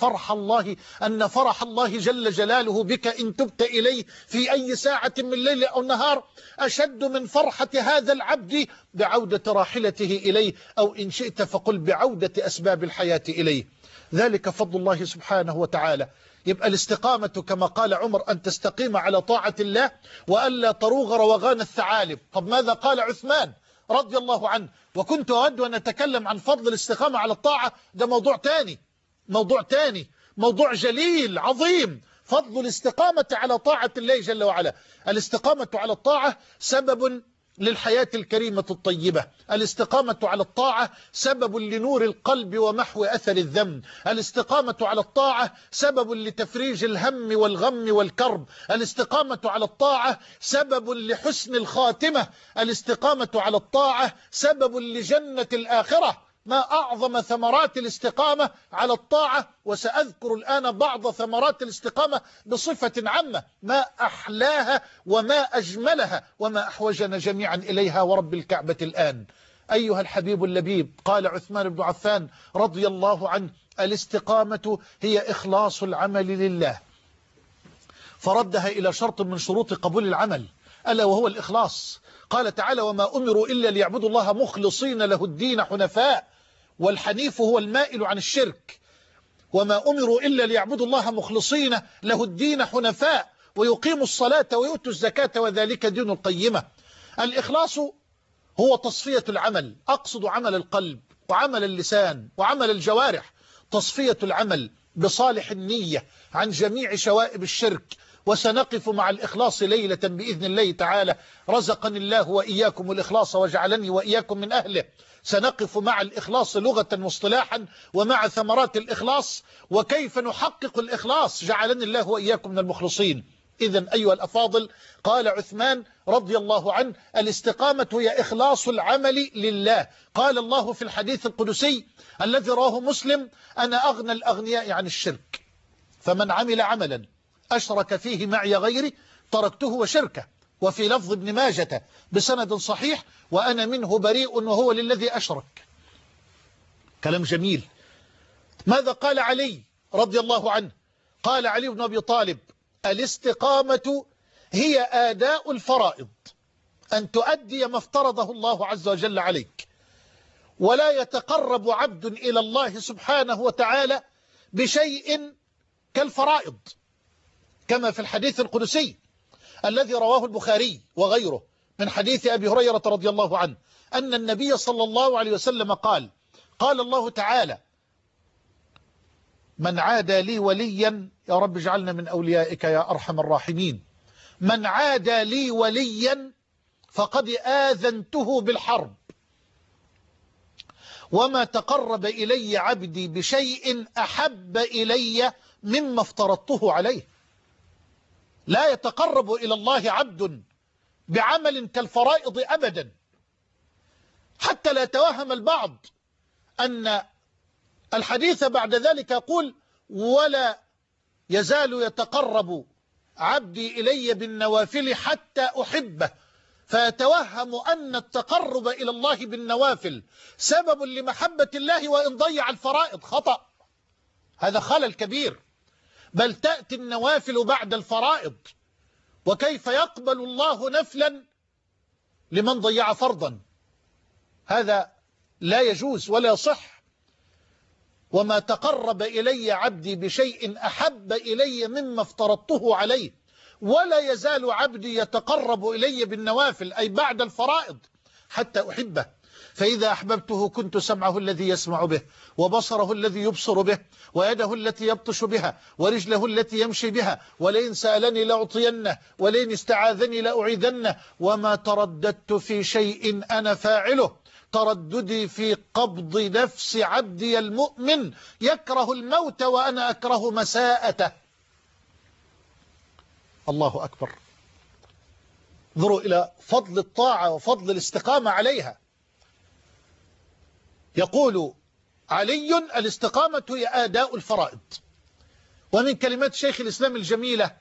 فرح الله جل جلاله بك إن تبت إليه في أي ساعة من الليل أو النهار أشد من فرحة هذا العبد بعودة راحلته إليه، أو إن شئت فقل بعودة أسباب الحياة إليه. ذلك فضل الله سبحانه وتعالى. يبقى الاستقامة كما قال عمر أن تستقيم على طاعة الله وألا تروغ روغان الثعالب. طب ماذا قال عثمان رضي الله عنه؟ وكنت أود أن أتكلم عن فضل الاستقامة على الطاعة، ده موضوع تاني، موضوع جليل عظيم، فضل الاستقامة على طاعة الله جل وعلا. الاستقامة على الطاعة سبب للحياة الكريمة الطيبة، الاستقامة على الطاعة سبب لنور القلب ومحو أثر الذنب، الاستقامة على الطاعة سبب لتفريج الهم والغم والكرب، الاستقامة على الطاعة سبب لحسن الخاتمة، الاستقامة على الطاعة سبب لجنة الآخرة. ما أعظم ثمرات الاستقامة على الطاعة، وسأذكر الآن بعض ثمرات الاستقامة بصفة عامة، ما أحلاها وما أجملها وما أحوجنا جميعا إليها ورب الكعبة الآن. أيها الحبيب اللبيب، قال عثمان بن عفان رضي الله عنه: الاستقامة هي إخلاص العمل لله، فردها إلى شرط من شروط قبول العمل ألا وهو الإخلاص. قال تعالى: وما أمروا إلا ليعبدوا الله مخلصين له الدين حنفاء، والحنيف هو المائل عن الشرك. وما أمروا إلا ليعبدوا الله مخلصين له الدين حنفاء ويقيموا الصلاة ويؤتوا الزكاة وذلك دين القيمة. الإخلاص هو تصفية العمل، أقصد عمل القلب وعمل اللسان وعمل الجوارح، تصفية العمل بصالح النية عن جميع شوائب الشرك. وسنقف مع الإخلاص ليلة بإذن الله تعالى، رزقني الله وإياكم الإخلاص وجعلني وإياكم من أهله. سنقف مع الإخلاص لغة واصطلاحا، ومع ثمرات الإخلاص، وكيف نحقق الإخلاص، جعلني الله وإياكم من المخلصين. إذن أيها الأفاضل، قال عثمان رضي الله عنه: الاستقامة هي إخلاص العمل لله. قال الله في الحديث القدسي الذي رواه مسلم: أنا أغنى الأغنياء عن الشرك، فمن عمل عملا أشرك فيه معي غيري تركته وشركه. وفي لفظ ابن ماجة بسند صحيح: وأنا منه بريء وهو للذي أشرك. كلام جميل. ماذا قال علي رضي الله عنه؟ قال علي بن أبي طالب: الاستقامة هي آداء الفرائض، أن تؤدي ما افترضه الله عز وجل عليك. ولا يتقرب عبد إلى الله سبحانه وتعالى بشيء كالفرائض، كما في الحديث القدسي الذي رواه البخاري وغيره من حديث أبي هريرة رضي الله عنه أن النبي صلى الله عليه وسلم قال: قال الله تعالى: من عادى لي وليا، يا رب اجعلنا من أوليائك يا أرحم الراحمين، من عادى لي وليا فقد آذنته بالحرب، وما تقرب إلي عبدي بشيء أحب إلي مما افترضته عليه. لا يتقرب إلى الله عبد بعمل كالفرائض أبدا، حتى لا يتوهم البعض أن الحديث بعد ذلك يقول: ولا يزال يتقرب عبدي إلي بالنوافل حتى أحبه، فيتوهم أن التقرب إلى الله بالنوافل سبب لمحبة الله وإن ضيع الفرائض. خطأ، هذا خلل كبير. بل تأتي النوافل بعد الفرائض، وكيف يقبل الله نفلا لمن ضيع فرضا؟ هذا لا يجوز ولا يصح. وما تقرب إلي عبدي بشيء أحب إلي مما افترضته عليه، ولا يزال عبدي يتقرب إلي بالنوافل أي بعد الفرائض حتى أحبه. فإذا أحببته كنت سمعه الذي يسمع به، وبصره الذي يبصر به، ويده التي يبطش بها، ورجله التي يمشي بها، ولئن سألني لأعطينه، ولئن استعاذني لأعيذنه. وما ترددت في شيء أنا فاعله ترددي في قبض نفس عبدي المؤمن يكره الموت وأنا أكره مساءته. الله أكبر. انظروا إلى فضل الطاعة وفضل الاستقامة عليها. يقول علي: الاستقامة هي آداء الفرائض. ومن كلمات شيخ الإسلام الجميلة: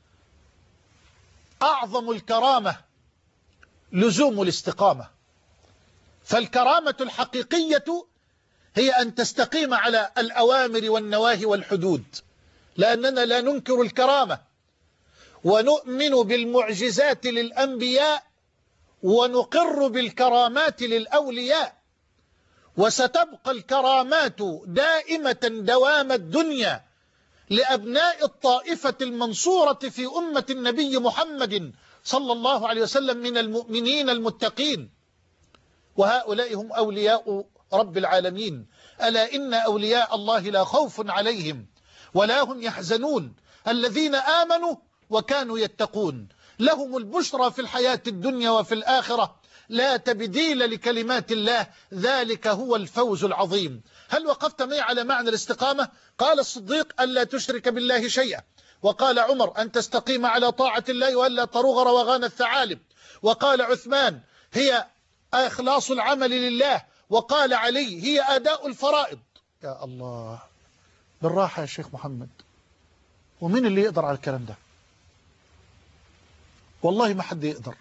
أعظم الكرامة لزوم الاستقامة. فالكرامة الحقيقية هي أن تستقيم على الأوامر والنواهي والحدود، لأننا لا ننكر الكرامة، ونؤمن بالمعجزات للأنبياء، ونقر بالكرامات للأولياء. وستبقى الكرامات دائمة دوام الدنيا لأبناء الطائفة المنصورة في أمة النبي محمد صلى الله عليه وسلم من المؤمنين المتقين. وهؤلاء هم أولياء رب العالمين. ألا إن أولياء الله لا خوف عليهم ولا هم يحزنون، الذين آمنوا وكانوا يتقون، لهم البشرى في الحياة الدنيا وفي الآخرة، لا تبديل لكلمات الله، ذلك هو الفوز العظيم. هل وقفت معي على معنى الاستقامة؟ قال الصديق: ألا تشرك بالله شيئا. وقال عمر: أن تستقيم على طاعة الله وألا تروغ روغان الثعالب. وقال عثمان: هي إخلاص العمل لله. وقال علي: هي أداء الفرائض. يا الله، بالراحة يا شيخ محمد. ومين اللي يقدر على الكلام ده؟ والله ما حد يقدر.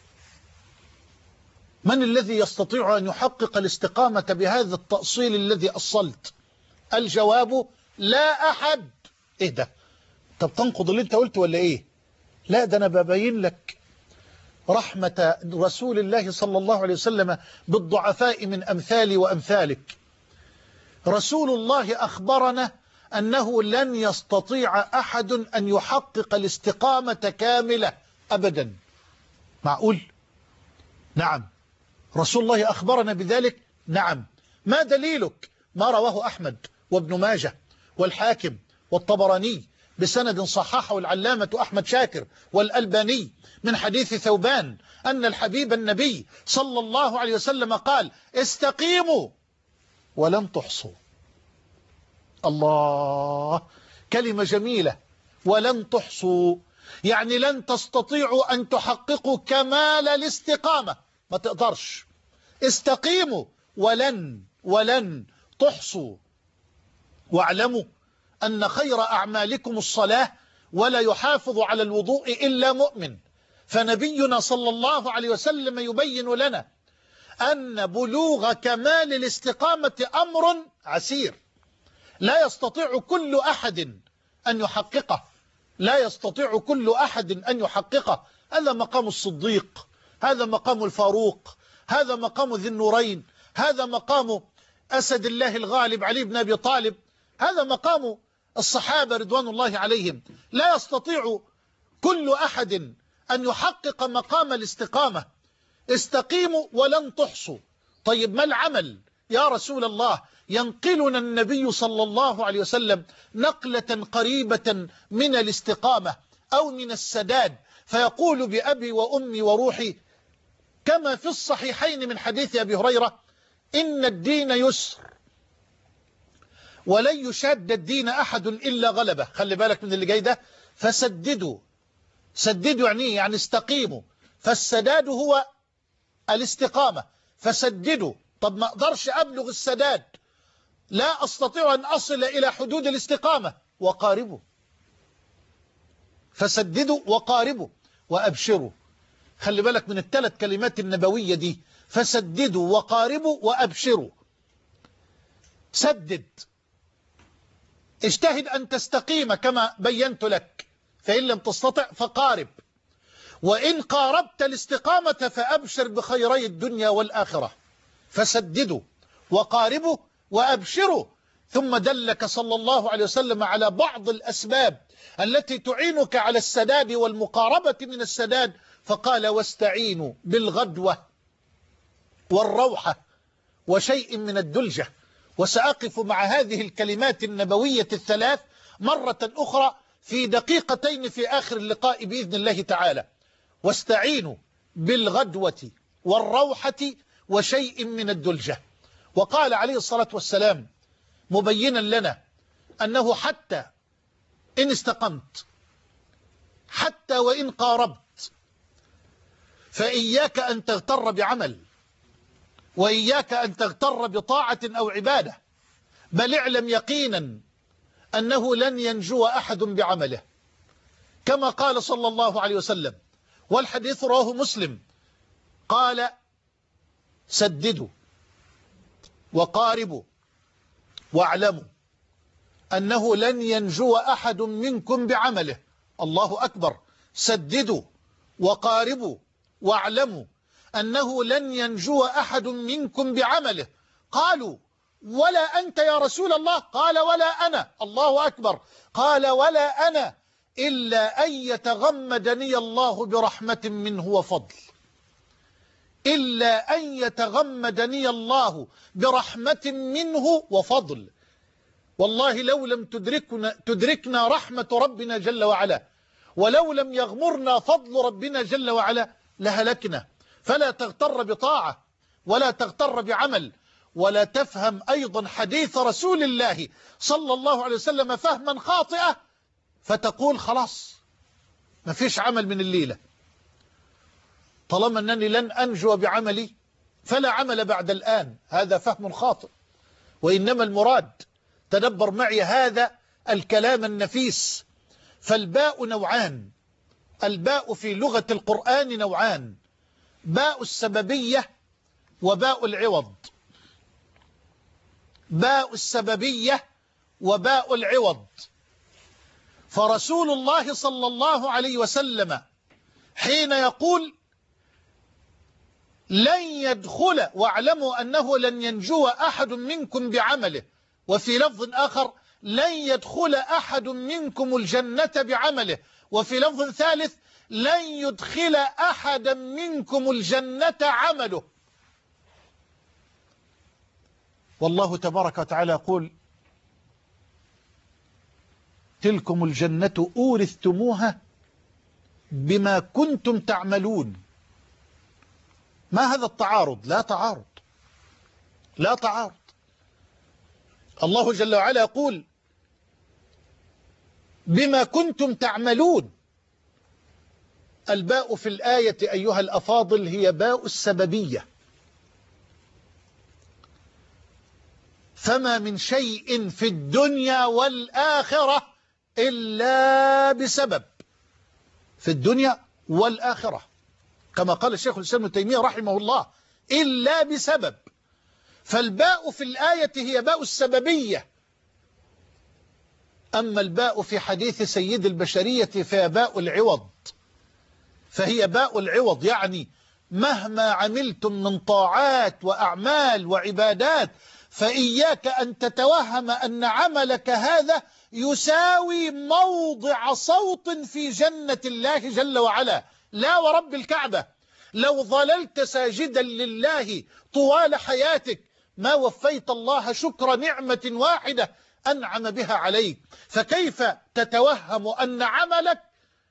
من الذي يستطيع أن يحقق الاستقامة بهذا التأصيل الذي أصلت؟ الجواب: لا أحد. إيه ده؟ طب تنقض اللي انت قلت ولا إيه؟ لا، ده أنا ببين لك رحمة رسول الله صلى الله عليه وسلم بالضعفاء من أمثالي وأمثالك. رسول الله أخبرنا أنه لن يستطيع أحد أن يحقق الاستقامة كاملة أبدا. معقول؟ نعم. رسول الله أخبرنا بذلك؟ نعم. ما دليلك؟ ما رواه أحمد وابن ماجه والحاكم والطبراني بسند صححه العلامة أحمد شاكر والألباني من حديث ثوبان أن الحبيب النبي صلى الله عليه وسلم قال: استقيموا ولن تحصوا. الله، كلمة جميلة. ولن تحصوا يعني لن تستطيعوا أن تحققوا كمال الاستقامة، ما تقدرش. استقيموا ولن تحصوا. واعلموا أن خير أعمالكم الصلاة ولا يحافظ على الوضوء إلا مؤمن. فنبينا صلى الله عليه وسلم يبين لنا أن بلوغ كمال الاستقامة أمر عسير، لا يستطيع كل أحد أن يحققه، لا يستطيع كل أحد أن يحققه. هذا مقام الصديق، هذا مقام الفاروق، هذا مقام ذي النورين، هذا مقام أسد الله الغالب علي بن أبي طالب، هذا مقام الصحابة رضوان الله عليهم. لا يستطيع كل أحد أن يحقق مقام الاستقامة. استقيموا ولن تحصوا. طيب ما العمل يا رسول الله؟ ينقلنا النبي صلى الله عليه وسلم نقلة قريبة من الاستقامة أو من السداد، فيقول: بأبي وأمي وروحي، كما في الصحيحين من حديث أبي هريرة: إن الدين يسر ولن يشاد الدين أحد إلا غلبه. خلي بالك من اللي جاي ده. فسددوا، سددوا يعني استقيموا. فالسداد هو الاستقامة، فسددوا. طب ما أقدرش أبلغ السداد، لا أستطيع أن أصل إلى حدود الاستقامة. وقاربوا، فسددوا وقاربوا وأبشروا. خلي بالك من الثلاث كلمات النبوية دي: فسددوا وقاربوا وأبشروا. سدد، اجتهد أن تستقيم كما بينت لك، فإن لم تستطع فقارب. وإن قاربت الاستقامة فأبشر بخيري الدنيا والآخرة. فسددوا وقاربوا وأبشروا. ثم دلك صلى الله عليه وسلم على بعض الأسباب التي تعينك على السداد والمقاربة من السداد، فقال: واستعينوا بالغدوة والروحة وشيء من الدلجة. وسأقف مع هذه الكلمات النبوية الثلاث مرة أخرى في دقيقتين في آخر اللقاء بإذن الله تعالى. واستعينوا بالغدوة والروحة وشيء من الدلجة. وقال عليه الصلاة والسلام مبينا لنا أنه حتى إن استقمت، حتى وإن قاربت، فإياك أن تغتر بعمل، وإياك أن تغتر بطاعة أو عبادة، بل اعلم يقينا أنه لن ينجو أحد بعمله، كما قال صلى الله عليه وسلم. والحديث رواه مسلم، قال: سددوا وقاربوا واعلموا أنه لن ينجو أحد منكم بعمله. الله أكبر. سددوا وقاربوا واعلموا أنه لن ينجو أحد منكم بعمله. قالوا: ولا أنت يا رسول الله؟ قال: ولا أنا. الله أكبر. قال: ولا أنا إلا أن يتغمدني الله برحمة منه وفضل. إلا أن يتغمدني الله برحمة منه وفضل. والله لو لم تدركنا رحمة ربنا جل وعلا، ولو لم يغمرنا فضل ربنا جل وعلا، لهلكنا. فلا تغتر بطاعة ولا تغتر بعمل، ولا تفهم أيضا حديث رسول الله صلى الله عليه وسلم فهما خاطئة فتقول: خلاص ما فيش عمل من الليلة، طالما أنني لن أنجو بعملي فلا عمل بعد الآن. هذا فهم خاطئ. وإنما المراد، تدبر معي هذا الكلام النفيس، فالباء نوعان. الباء في لغة القرآن نوعان: باء السببية وباء العوض. باء السببية وباء العوض. فرسول الله صلى الله عليه وسلم حين يقول: لن يدخل، واعلموا أنه لن ينجو أحد منكم بعمله، وفي لفظ آخر: لن يدخل أحد منكم الجنة بعمله، وفي لفظ ثالث: لن يدخل أحدا منكم الجنة عمله. والله تبارك وتعالى يقول تلكم الجنة أورثتموها بما كنتم تعملون. ما هذا التعارض؟ لا تعارض، لا تعارض. الله جل وعلا يقول بما كنتم تعملون. الباء في الآية أيها الأفاضل هي باء السببية. فما من شيء في الدنيا والآخرة إلا بسبب، في الدنيا والآخرة، كما قال الشيخ الإسلام ابن تيمية رحمه الله، إلا بسبب. فالباء في الآية هي باء السببية. أما الباء في حديث سيد البشرية فهي باء العوض، فهي باء العوض، يعني مهما عملتم من طاعات وأعمال وعبادات فإياك أن تتوهم أن عملك هذا يساوي موضع صوت في جنة الله جل وعلا. لا ورب الكعبة، لو ظللت ساجدا لله طوال حياتك ما وفيت الله شكر نعمة واحدة أنعم بها عليك. فكيف تتوهم أن عملك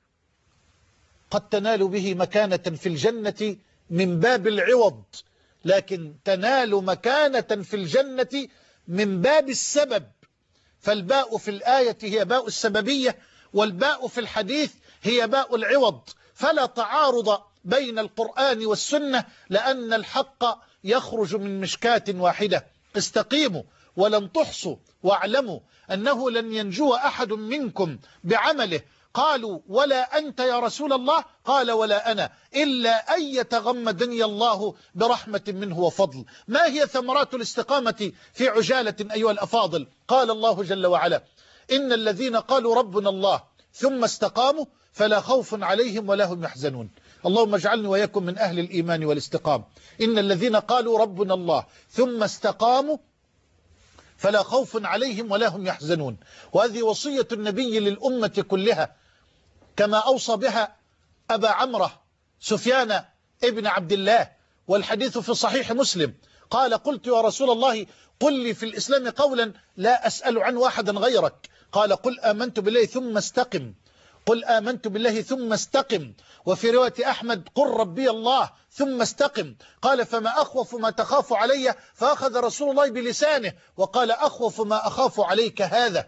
قد تنال به مكانة في الجنة من باب العوض، لكن تنال مكانة في الجنة من باب السبب. فالباء في الآية هي باء السببية، والباء في الحديث هي باء العوض. فلا تعارض بين القرآن والسنة، لأن الحق يخرج من مشكاة واحدة. استقيموا ولن تحصوا، واعلموا أنه لن ينجو أحد منكم بعمله. قالوا ولا أنت يا رسول الله؟ قال ولا أنا، إلا أن يتغمدني الله برحمة منه وفضل. ما هي ثمرات الاستقامة في عجالة أيها الأفاضل؟ قال الله جل وعلا إن الذين قالوا ربنا الله ثم استقاموا فلا خوف عليهم ولا هم يحزنون. اللهم اجعلني وإياكم من أهل الإيمان والاستقامة. إن الذين قالوا ربنا الله ثم استقاموا فلا خوف عليهم ولا هم يحزنون. وهذه وصية النبي للأمة كلها، كما أوصى بها أبا عمرة سفيان ابن عبد الله، والحديث في صحيح مسلم. قال قلت يا رسول الله قل لي في الإسلام قولا لا أسأل عنه أحدا غيرك. قال قل آمنت بالله ثم استقم، قل آمنت بالله ثم استقم. وفي رواية أحمد قل ربي الله ثم استقم. قال فما أخوف ما تخاف علي؟ فأخذ رسول الله بلسانه وقال أخوف ما أخاف عليك هذا،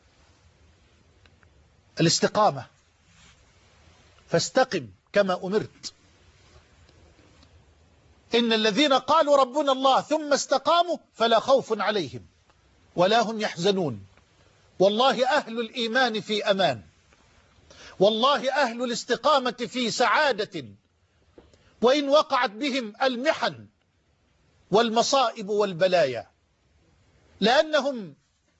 الاستقامة. فاستقم كما أمرت. إن الذين قالوا ربنا الله ثم استقاموا فلا خوف عليهم ولا هم يحزنون. والله أهل الإيمان في أمان، والله أهل الاستقامة في سعادة، وإن وقعت بهم المحن والمصائب والبلايا، لأنهم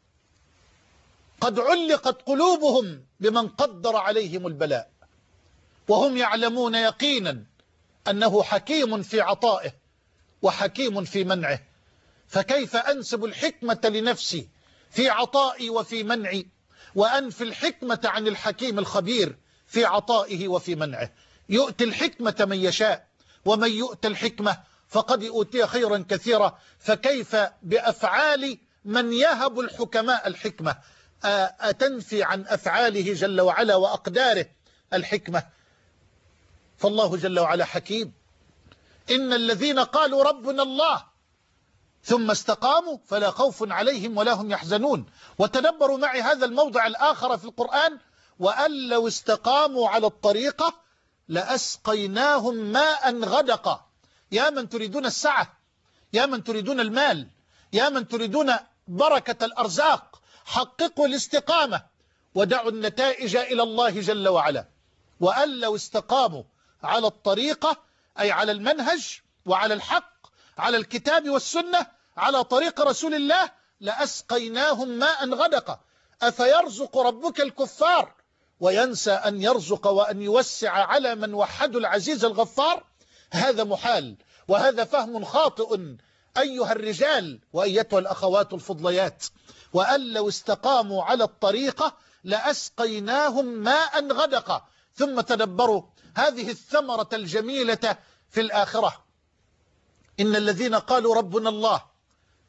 قد علقت قلوبهم بمن قدر عليهم البلاء، وهم يعلمون يقينا أنه حكيم في عطائه وحكيم في منعه. فكيف أنسب الحكمة لنفسي في عطائي وفي منعي، وأنفي الحكمة عن الحكيم الخبير في عطائه وفي منعه؟ يؤتي الحكمة من يشاء، ومن يؤتى الحكمة فقد أوتي خيرا كثيرا. فكيف بأفعال من يهب الحكماء الحكمة؟ أتنفي عن أفعاله جل وعلا وأقداره الحكمة؟ فالله جل وعلا حكيم. إن الذين قالوا ربنا الله ثم استقاموا فلا خوف عليهم ولا هم يحزنون. وتدبروا معي هذا الموضع الآخر في القرآن: وأن لو استقاموا على الطريقة لأسقيناهم ماء غدقا. يا من تريدون السعة، يا من تريدون المال، يا من تريدون بركة الأرزاق، حققوا الاستقامة ودعوا النتائج إلى الله جل وعلا. وأن لو استقاموا على الطريقة أي على المنهج وعلى الحق، على الكتاب والسنة، على طريق رسول الله، لأسقيناهم ماء غدقا. أفيرزق ربك الكفار وينسى أن يرزق وأن يوسع على من وحدوا العزيز الغفار؟ هذا محال، وهذا فهم خاطئ أيها الرجال وأيتها الأخوات الفضليات. وأن لو استقاموا على الطريقة لأسقيناهم ماء غدقا. ثم تدبروا هذه الثمرة الجميلة في الآخرة: إن الذين قالوا ربنا الله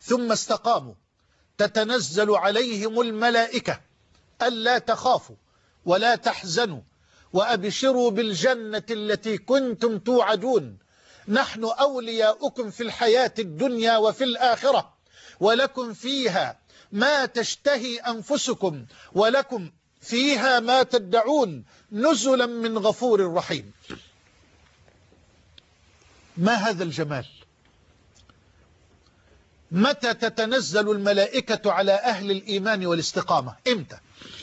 ثم استقاموا تتنزل عليهم الملائكة ألا تخافوا ولا تحزنوا وأبشروا بالجنة التي كنتم توعدون نحن أولياؤكم في الحياة الدنيا وفي الآخرة ولكم فيها ما تشتهي أنفسكم ولكم فيها ما تدعون نزلا من غفور رحيم. ما هذا الجمال! متى تتنزل الملائكة على أهل الإيمان والاستقامة؟ إمتى؟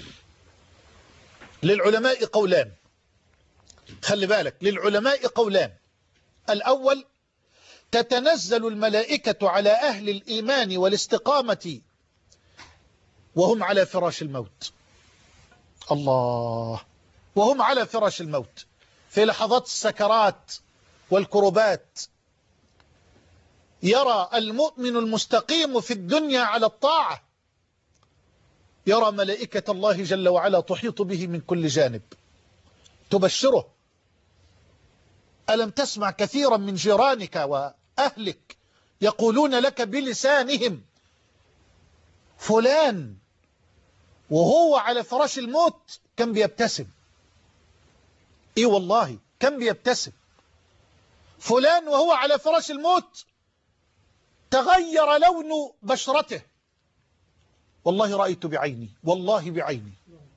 للعلماء قولان، خلي بالك، للعلماء قولان. الأول: تتنزل الملائكة على أهل الإيمان والاستقامة وهم على فراش الموت. الله، وهم على فراش الموت في لحظات السكرات والكربات. يرى المؤمن المستقيم في الدنيا على الطاعة، يرى ملائكة الله جل وعلا تحيط به من كل جانب تبشره. ألم تسمع كثيرا من جيرانك وأهلك يقولون لك بلسانهم فلان وهو على فراش الموت كان بيبتسم؟ إيه والله كان بيبتسم. فلان وهو على فراش الموت تغير لون بشرته. والله رأيت بعيني، والله بعيني.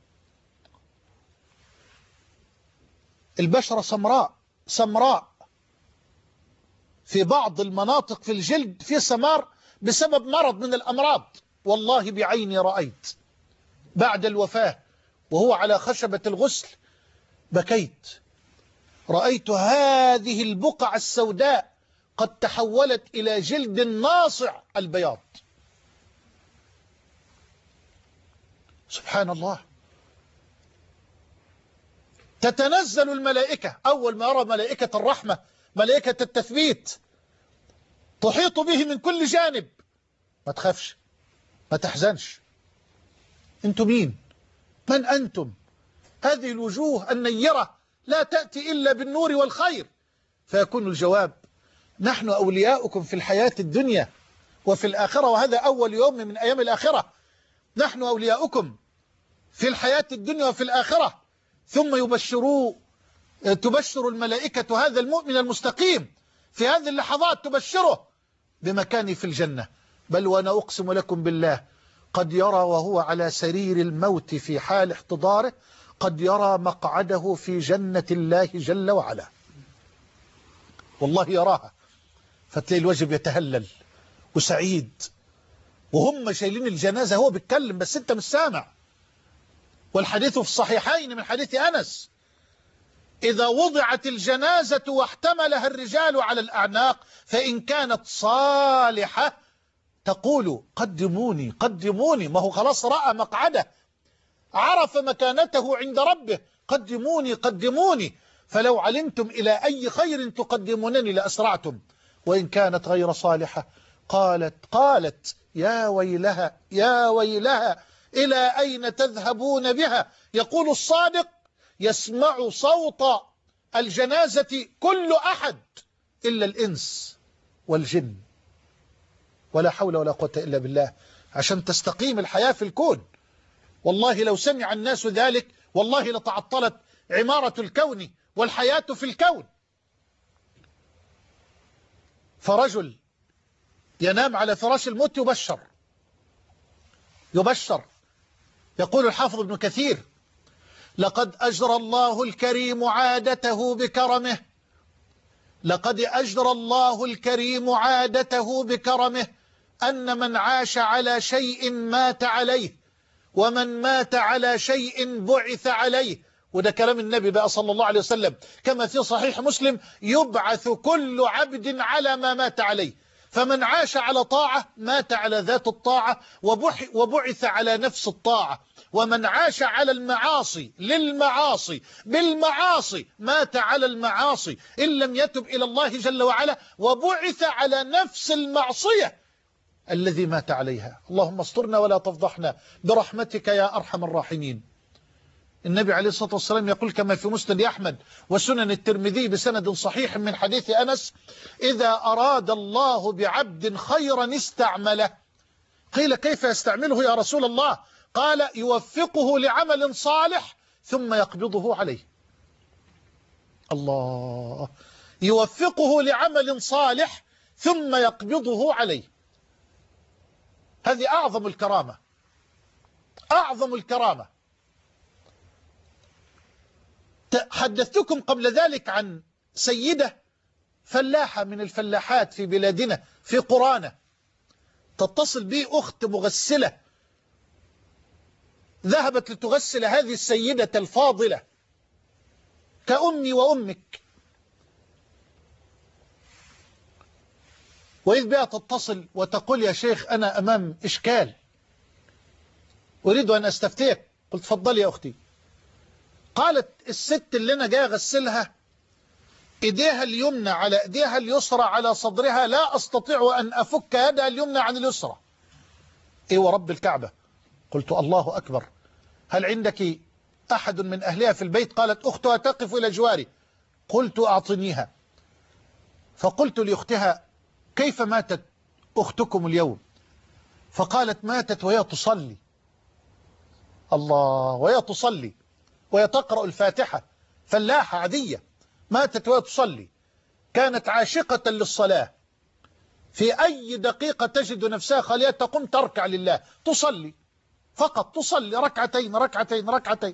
البشرة سمراء في بعض المناطق في الجلد في سمار بسبب مرض من الأمراض. والله بعيني رأيت بعد الوفاة وهو على خشبة الغسل بكيت. رأيت هذه البقع السوداء قد تحولت إلى جلد ناصع البياض. سبحان الله. تتنزل الملائكة، أول ما يرى ملائكة الرحمة ملائكة التثبيت تحيط به من كل جانب. ما تخافش، ما تحزنش. أنتم مين؟ من أنتم؟ هذه الوجوه النيرة لا تأتي إلا بالنور والخير. فيكون الجواب: نحن أولياؤكم في الحياة الدنيا وفي الآخرة، وهذا أول يوم من أيام الآخرة. نحن أولياؤكم في الحياة الدنيا وفي الآخرة. ثم تبشر الملائكة هذا المؤمن المستقيم في هذه اللحظات، تبشره بمكان في الجنة. بل وأنا أقسم لكم بالله قد يرى وهو على سرير الموت في حال احتضاره، قد يرى مقعده في جنة الله جل وعلا. والله يراها. فتلاقي الوجه يتهلل وسعيد وهم شايلين الجنازة، هو بيتكلم بس انت مش سامع. والحديث في الصحيحين من حديث أنس: إذا وضعت الجنازة واحتملها الرجال على الأعناق فإن كانت صالحة تقول قدموني قدموني. ما هو خلاص رأى مقعده، عرف مكانته عند ربه. قدموني قدموني، فلو علمتم إلى أي خير تقدمونني لأسرعتم. وإن كانت غير صالحة قالت يا ويلها يا ويلها إلى أين تذهبون بها؟ يقول الصادق: يسمع صوت الجنازة كل أحد إلا الإنس والجن. ولا حول ولا قوة إلا بالله، عشان تستقيم الحياة في الكون. والله لو سمع الناس ذلك والله لتعطلت عمارة الكون والحياة في الكون. فرجل ينام على فراش الموت يبشر. يقول الحافظ ابن كثير: لقد أجرى الله الكريم عادته بكرمه، لقد أجرى الله الكريم عادته بكرمه أن من عاش على شيء مات عليه، ومن مات على شيء بعث عليه. وده كلام النبي بقى صلى الله عليه وسلم كما في صحيح مسلم: يبعث كل عبد على ما مات عليه. فمن عاش على طاعة مات على ذات الطاعة وبعث على نفس الطاعة، ومن عاش على المعاصي للمعاصي بالمعاصي مات على المعاصي إن لم يتب إلى الله جل وعلا، وبعث على نفس المعصية الذي مات عليها. اللهم استرنا ولا تفضحنا برحمتك يا أرحم الراحمين. النبي عليه الصلاة والسلام يقول كما في مسند أحمد وسنن الترمذي بسند صحيح من حديث أنس: إذا أراد الله بعبد خيرا استعمله. قيل: كيف يستعمله يا رسول الله؟ قال: يوفقه لعمل صالح ثم يقبضه عليه. الله، يوفقه لعمل صالح ثم يقبضه عليه. هذه أعظم الكرامة، أعظم الكرامة. حدثتكم قبل ذلك عن سيدة فلاحة من الفلاحات في بلادنا في قرانا، تتصل بي أخت مغسلة، ذهبت لتغسل هذه السيدة الفاضلة كأمي وأمك، وإذ بها تتصل وتقول: يا شيخ أنا أمام إشكال أريد أن أستفتيك. قلت: تفضلي يا أختي. قالت: الست اللي أنا جاي أغسلها إيديها اليمنى على إيديها اليسرى على صدرها، لا أستطيع أن أفك يدها اليمنى عن اليسرى. إيه ورب الكعبة؟ قلت: الله أكبر، هل عندك أحد من أهلها في البيت؟ قالت: أختها تقف إلى جواري. قلت: أعطنيها. فقلت لأختها: كيف ماتت أختكم اليوم؟ فقالت: ماتت وهي تصلي. الله، وهي تصلي وهي تقرأ الفاتحة، فلاحة عادية، ماتت وهي تصلي. كانت عاشقة للصلاة، في أي دقيقة تجد نفسها خالية تقوم تركع لله، تصلي فقط، تصلي ركعتين ركعتين ركعتين.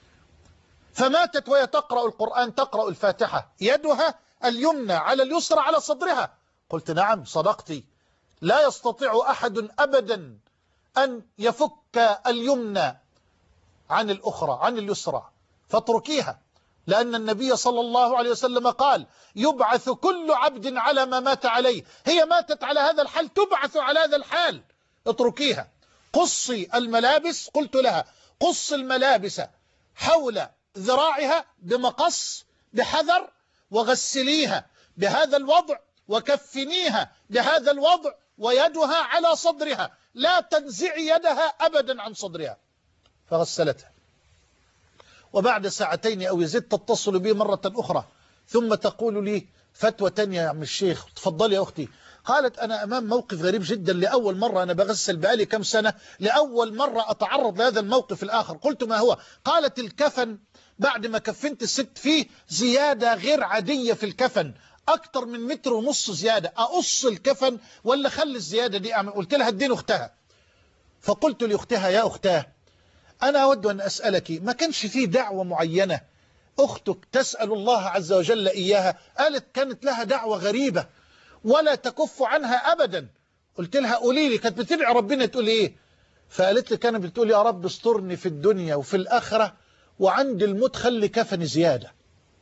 فماتت وهي تقرأ القرآن، تقرأ الفاتحة، يدها اليمنى على اليسرى على صدرها. قلت: نعم صدقتي، لا يستطيع أحد أبدا أن يفك اليمنى عن الأخرى عن اليسرى، فاتركيها، لأن النبي صلى الله عليه وسلم قال: يبعث كل عبد على ما مات عليه. هي ماتت على هذا الحال، تبعث على هذا الحال، اتركيها. قصي الملابس، قلت لها: قص الملابس حول ذراعها بمقص بحذر، وغسليها بهذا الوضع، وكفنيها بهذا الوضع، ويدها على صدرها، لا تنزعي يدها أبدا عن صدرها. فغسلتها، وبعد ساعتين أو يزيد تتصل بي مرة أخرى، ثم تقول لي: فتوى تانية يا عم الشيخ. تفضلي يا أختي. قالت: أنا أمام موقف غريب جدا، لأول مرة، أنا بغسل بقالي كم سنة، لأول مرة أتعرض لهذا الموقف الآخر. قلت: ما هو؟ قالت: الكفن بعد ما كفنت الست فيه زيادة غير عادية في الكفن، أكتر من 1.5 متر زيادة. أقص الكفن ولا خلي الزيادة دي أعمل؟ قلت لها: اديني أختها. فقلت لأختها: يا أختاه، أنا أود أن أسألك، ما كانش فيه دعوة معينة أختك تسأل الله عز وجل إياها؟ قالت: كانت لها دعوة غريبة ولا تكف عنها أبدا. قلت لها: قولي لي، كانت بتدعي ربنا تقول إيه؟ فقالت لي: كانت بتقول: يا رب استرني في الدنيا وفي الآخرة، وعند الموت خلي كفني زيادة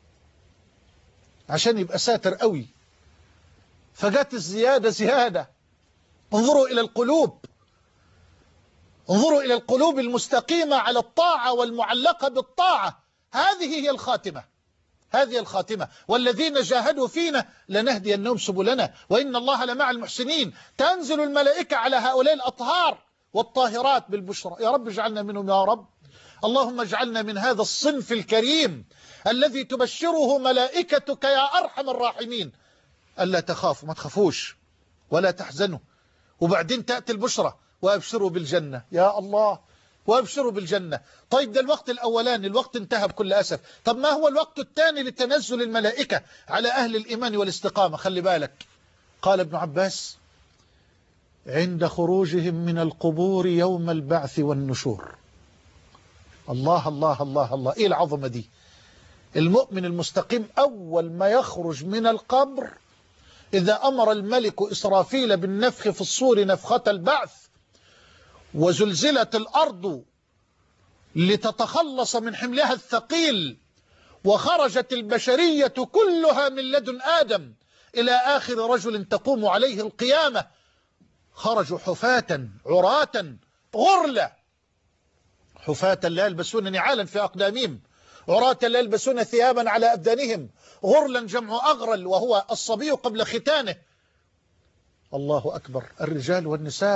عشان يبقى ساتر قوي. فجت الزيادة زيادة. انظروا إلى القلوب، انظروا إلى القلوب المستقيمة على الطاعة والمعلقة بالطاعة. هذه هي الخاتمة، هذه الخاتمة. والذين جاهدوا فينا لنهدينهم سبلنا وإن الله لمع المحسنين. تنزل الملائكة على هؤلاء الأطهار والطاهرات بالبشرى. يا رب اجعلنا منهم يا رب. اللهم اجعلنا من هذا الصنف الكريم الذي تبشره ملائكتك يا أرحم الراحمين. ألا تخافوا، ما تخافوش ولا تحزنوا، وبعدين تأتي البشرى: وأبشروا بالجنة. يا الله، وأبشروا بالجنة. طيب، ده الوقت الأولاني، الوقت انتهى بكل أسف. طب ما هو الوقت الثاني لتنزل الملائكة على أهل الإيمان والاستقامة؟ خلي بالك. قال ابن عباس: عند خروجهم من القبور يوم البعث والنشور. الله الله الله الله، إيه العظمة دي! المؤمن المستقيم أول ما يخرج من القبر، إذا أمر الملك إسرافيل بالنفخ في الصور نفخة البعث، وزلزلت الأرض لتتخلص من حملها الثقيل، وخرجت البشرية كلها من لدن آدم إلى آخر رجل تقوم عليه القيامة، خرجوا حفاة عراة غرلا، حفاة لا يلبسون نعالا في أقدامهم، عراة لا يلبسون ثيابا على أبدانهم، غرلا جمع أغرل وهو الصبي قبل ختانه. الله أكبر. الرجال والنساء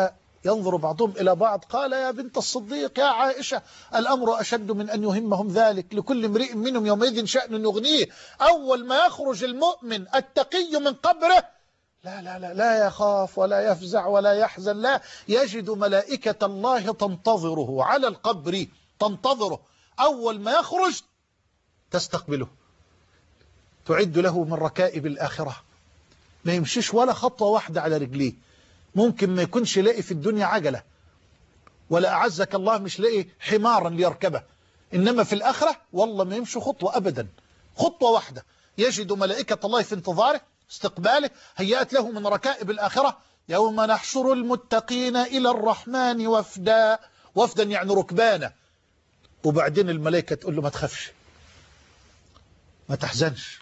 ينظر بعضهم إلى بعض. قال يا بنت الصديق يا عائشة الأمر أشد من أن يهمهم ذلك، لكل امرئ منهم يومئذ شأن يغنيه. أول ما يخرج المؤمن التقي من قبره لا يخاف ولا يفزع ولا يحزن، لا، يجد ملائكة الله تنتظره على القبر، تنتظره أول ما يخرج، تستقبله، تعد له من ركائب الآخرة. ما يمشيش ولا خطوة واحدة على رجليه، ممكن ما يكونش لاقي في الدنيا عجلة، ولا أعزك الله مش لاقي حمارا ليركبه، إنما في الآخرة والله ما يمشي خطوة أبدا، خطوة واحدة يجد ملائكة الله في انتظاره استقباله. هيأت له من ركائب الآخرة يوم نحشر المتقين إلى الرحمن وفدا، وفدا يعني ركبانا. وبعدين الملائكة تقول له ما تخافش، ما تحزنش.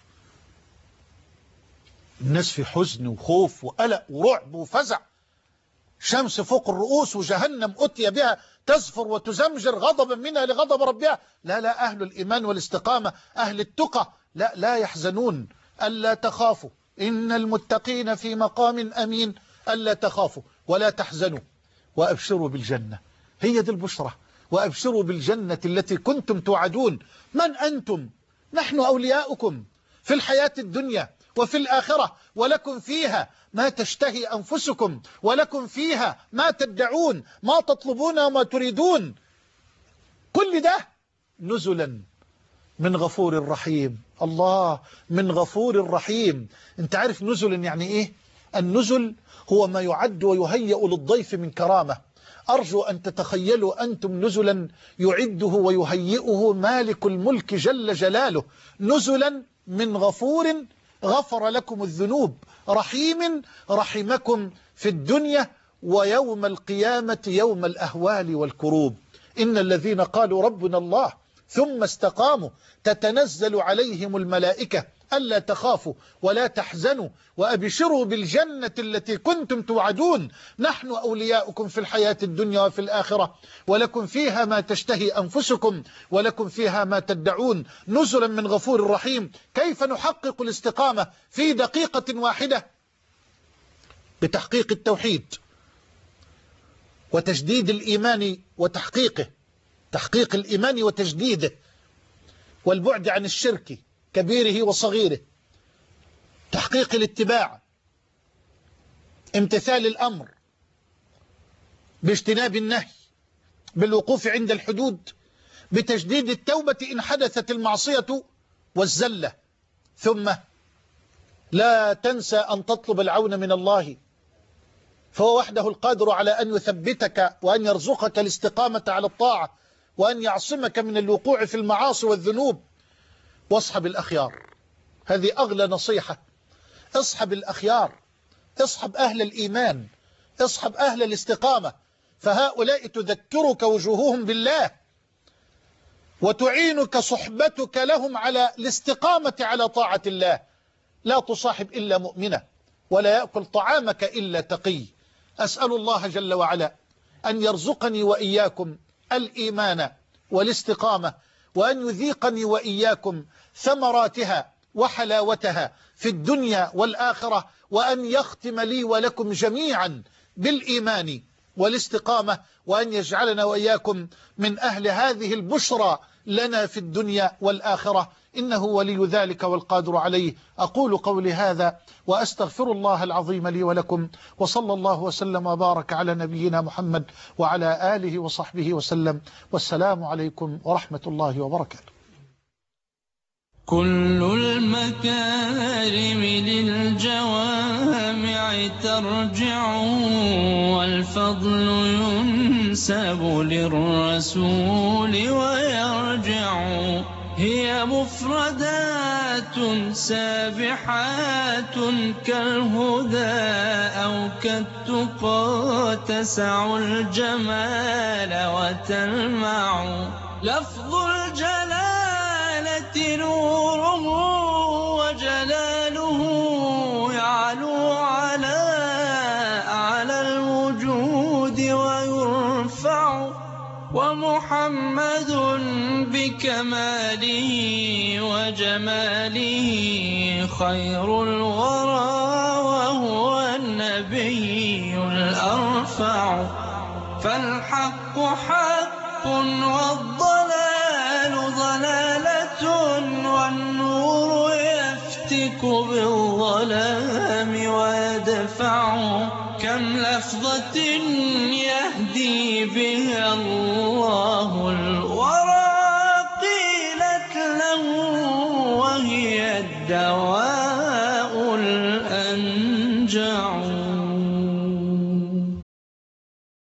الناس في حزن وخوف وقلق ورعب وفزع، شمس فوق الرؤوس وجهنم أتي بها تزفر وتزمجر غضبا منها لغضب ربها. لا، أهل الإيمان والاستقامة أهل التقى لا يحزنون. ألا تخافوا إن المتقين في مقام أمين، ألا تخافوا ولا تحزنوا وأبشروا بالجنة. هي دي البشرة، وأبشروا بالجنة التي كنتم توعدون. من أنتم؟ نحن أولياؤكم في الحياة الدنيا وفي الآخرة، ولكم فيها ما تشتهي أنفسكم، ولكم فيها ما تدعون، ما تطلبون وما تريدون. كل ده نزلا من غفور رحيم. الله، من غفور رحيم. انت عارف نزلا يعني ايه؟ النزل هو ما يعد ويهيأ للضيف من كرامة. أرجو أن تتخيلوا أنتم نزلا يعده ويهيئه مالك الملك جل جلاله، نزلا من غفور غفر لكم الذنوب، رحيم رحمكم في الدنيا ويوم القيامة يوم الأهوال والكروب. إن الذين قالوا ربنا الله ثم استقاموا تتنزل عليهم الملائكة ألا تخافوا ولا تحزنوا وأبشروا بالجنة التي كنتم توعدون. نحن أولياؤكم في الحياة الدنيا وفي الآخرة، ولكم فيها ما تشتهي أنفسكم، ولكم فيها ما تدعون، نزلا من غفور رحيم. كيف نحقق الاستقامة في دقيقة واحدة؟ بتحقيق التوحيد وتجديد الإيمان وتحقيقه، تحقيق الإيمان وتجديده، والبعد عن الشرك كبيره وصغيره، تحقيق الاتباع، امتثال الأمر باجتناب النهي، بالوقوف عند الحدود، بتجديد التوبة إن حدثت المعصية والزلة. ثم لا تنسى أن تطلب العون من الله، فهو وحده القادر على أن يثبتك وأن يرزقك الاستقامة على الطاعة، وأن يعصمك من الوقوع في المعاصي والذنوب. واصحب الأخيار، هذه أغلى نصيحة. اصحب الأخيار، اصحب أهل الإيمان، اصحب أهل الاستقامة، فهؤلاء تذكرك وجوههم بالله، وتعينك صحبتك لهم على الاستقامة على طاعة الله. لا تصاحب إلا مؤمنة، ولا يأكل طعامك إلا تقي. أسأل الله جل وعلا أن يرزقني وإياكم الإيمان والاستقامة، وأن يذيقني وإياكم ثمراتها وحلاوتها في الدنيا والآخرة، وأن يختم لي ولكم جميعا بالإيمان والاستقامة، وأن يجعلنا وإياكم من أهل هذه البشرى لنا في الدنيا والآخرة، إنه ولي ذلك والقادر عليه. أقول قولي هذا وأستغفر الله العظيم لي ولكم، وصلى الله وسلم وبارك على نبينا محمد وعلى آله وصحبه وسلم، والسلام عليكم ورحمة الله وبركاته. كل المكارم للجوامع ترجع، والفضل ينسب للرسول ويرجع. هي مفردات سابحات كالهدى أو كالتقى، تسع الجمال وتلمع. لفظ الجلالة نوره وجلاله يعلو على الوجود ويرفع، ومحمد بكماله وجماله خير الورى، وهو النبي الأرفع. فالحق حق والضلال ضلالة، والنور يفتك بالظلام ويدفع. كم لفظة يهدي بها الله الورى قيلت له وهي الدواء.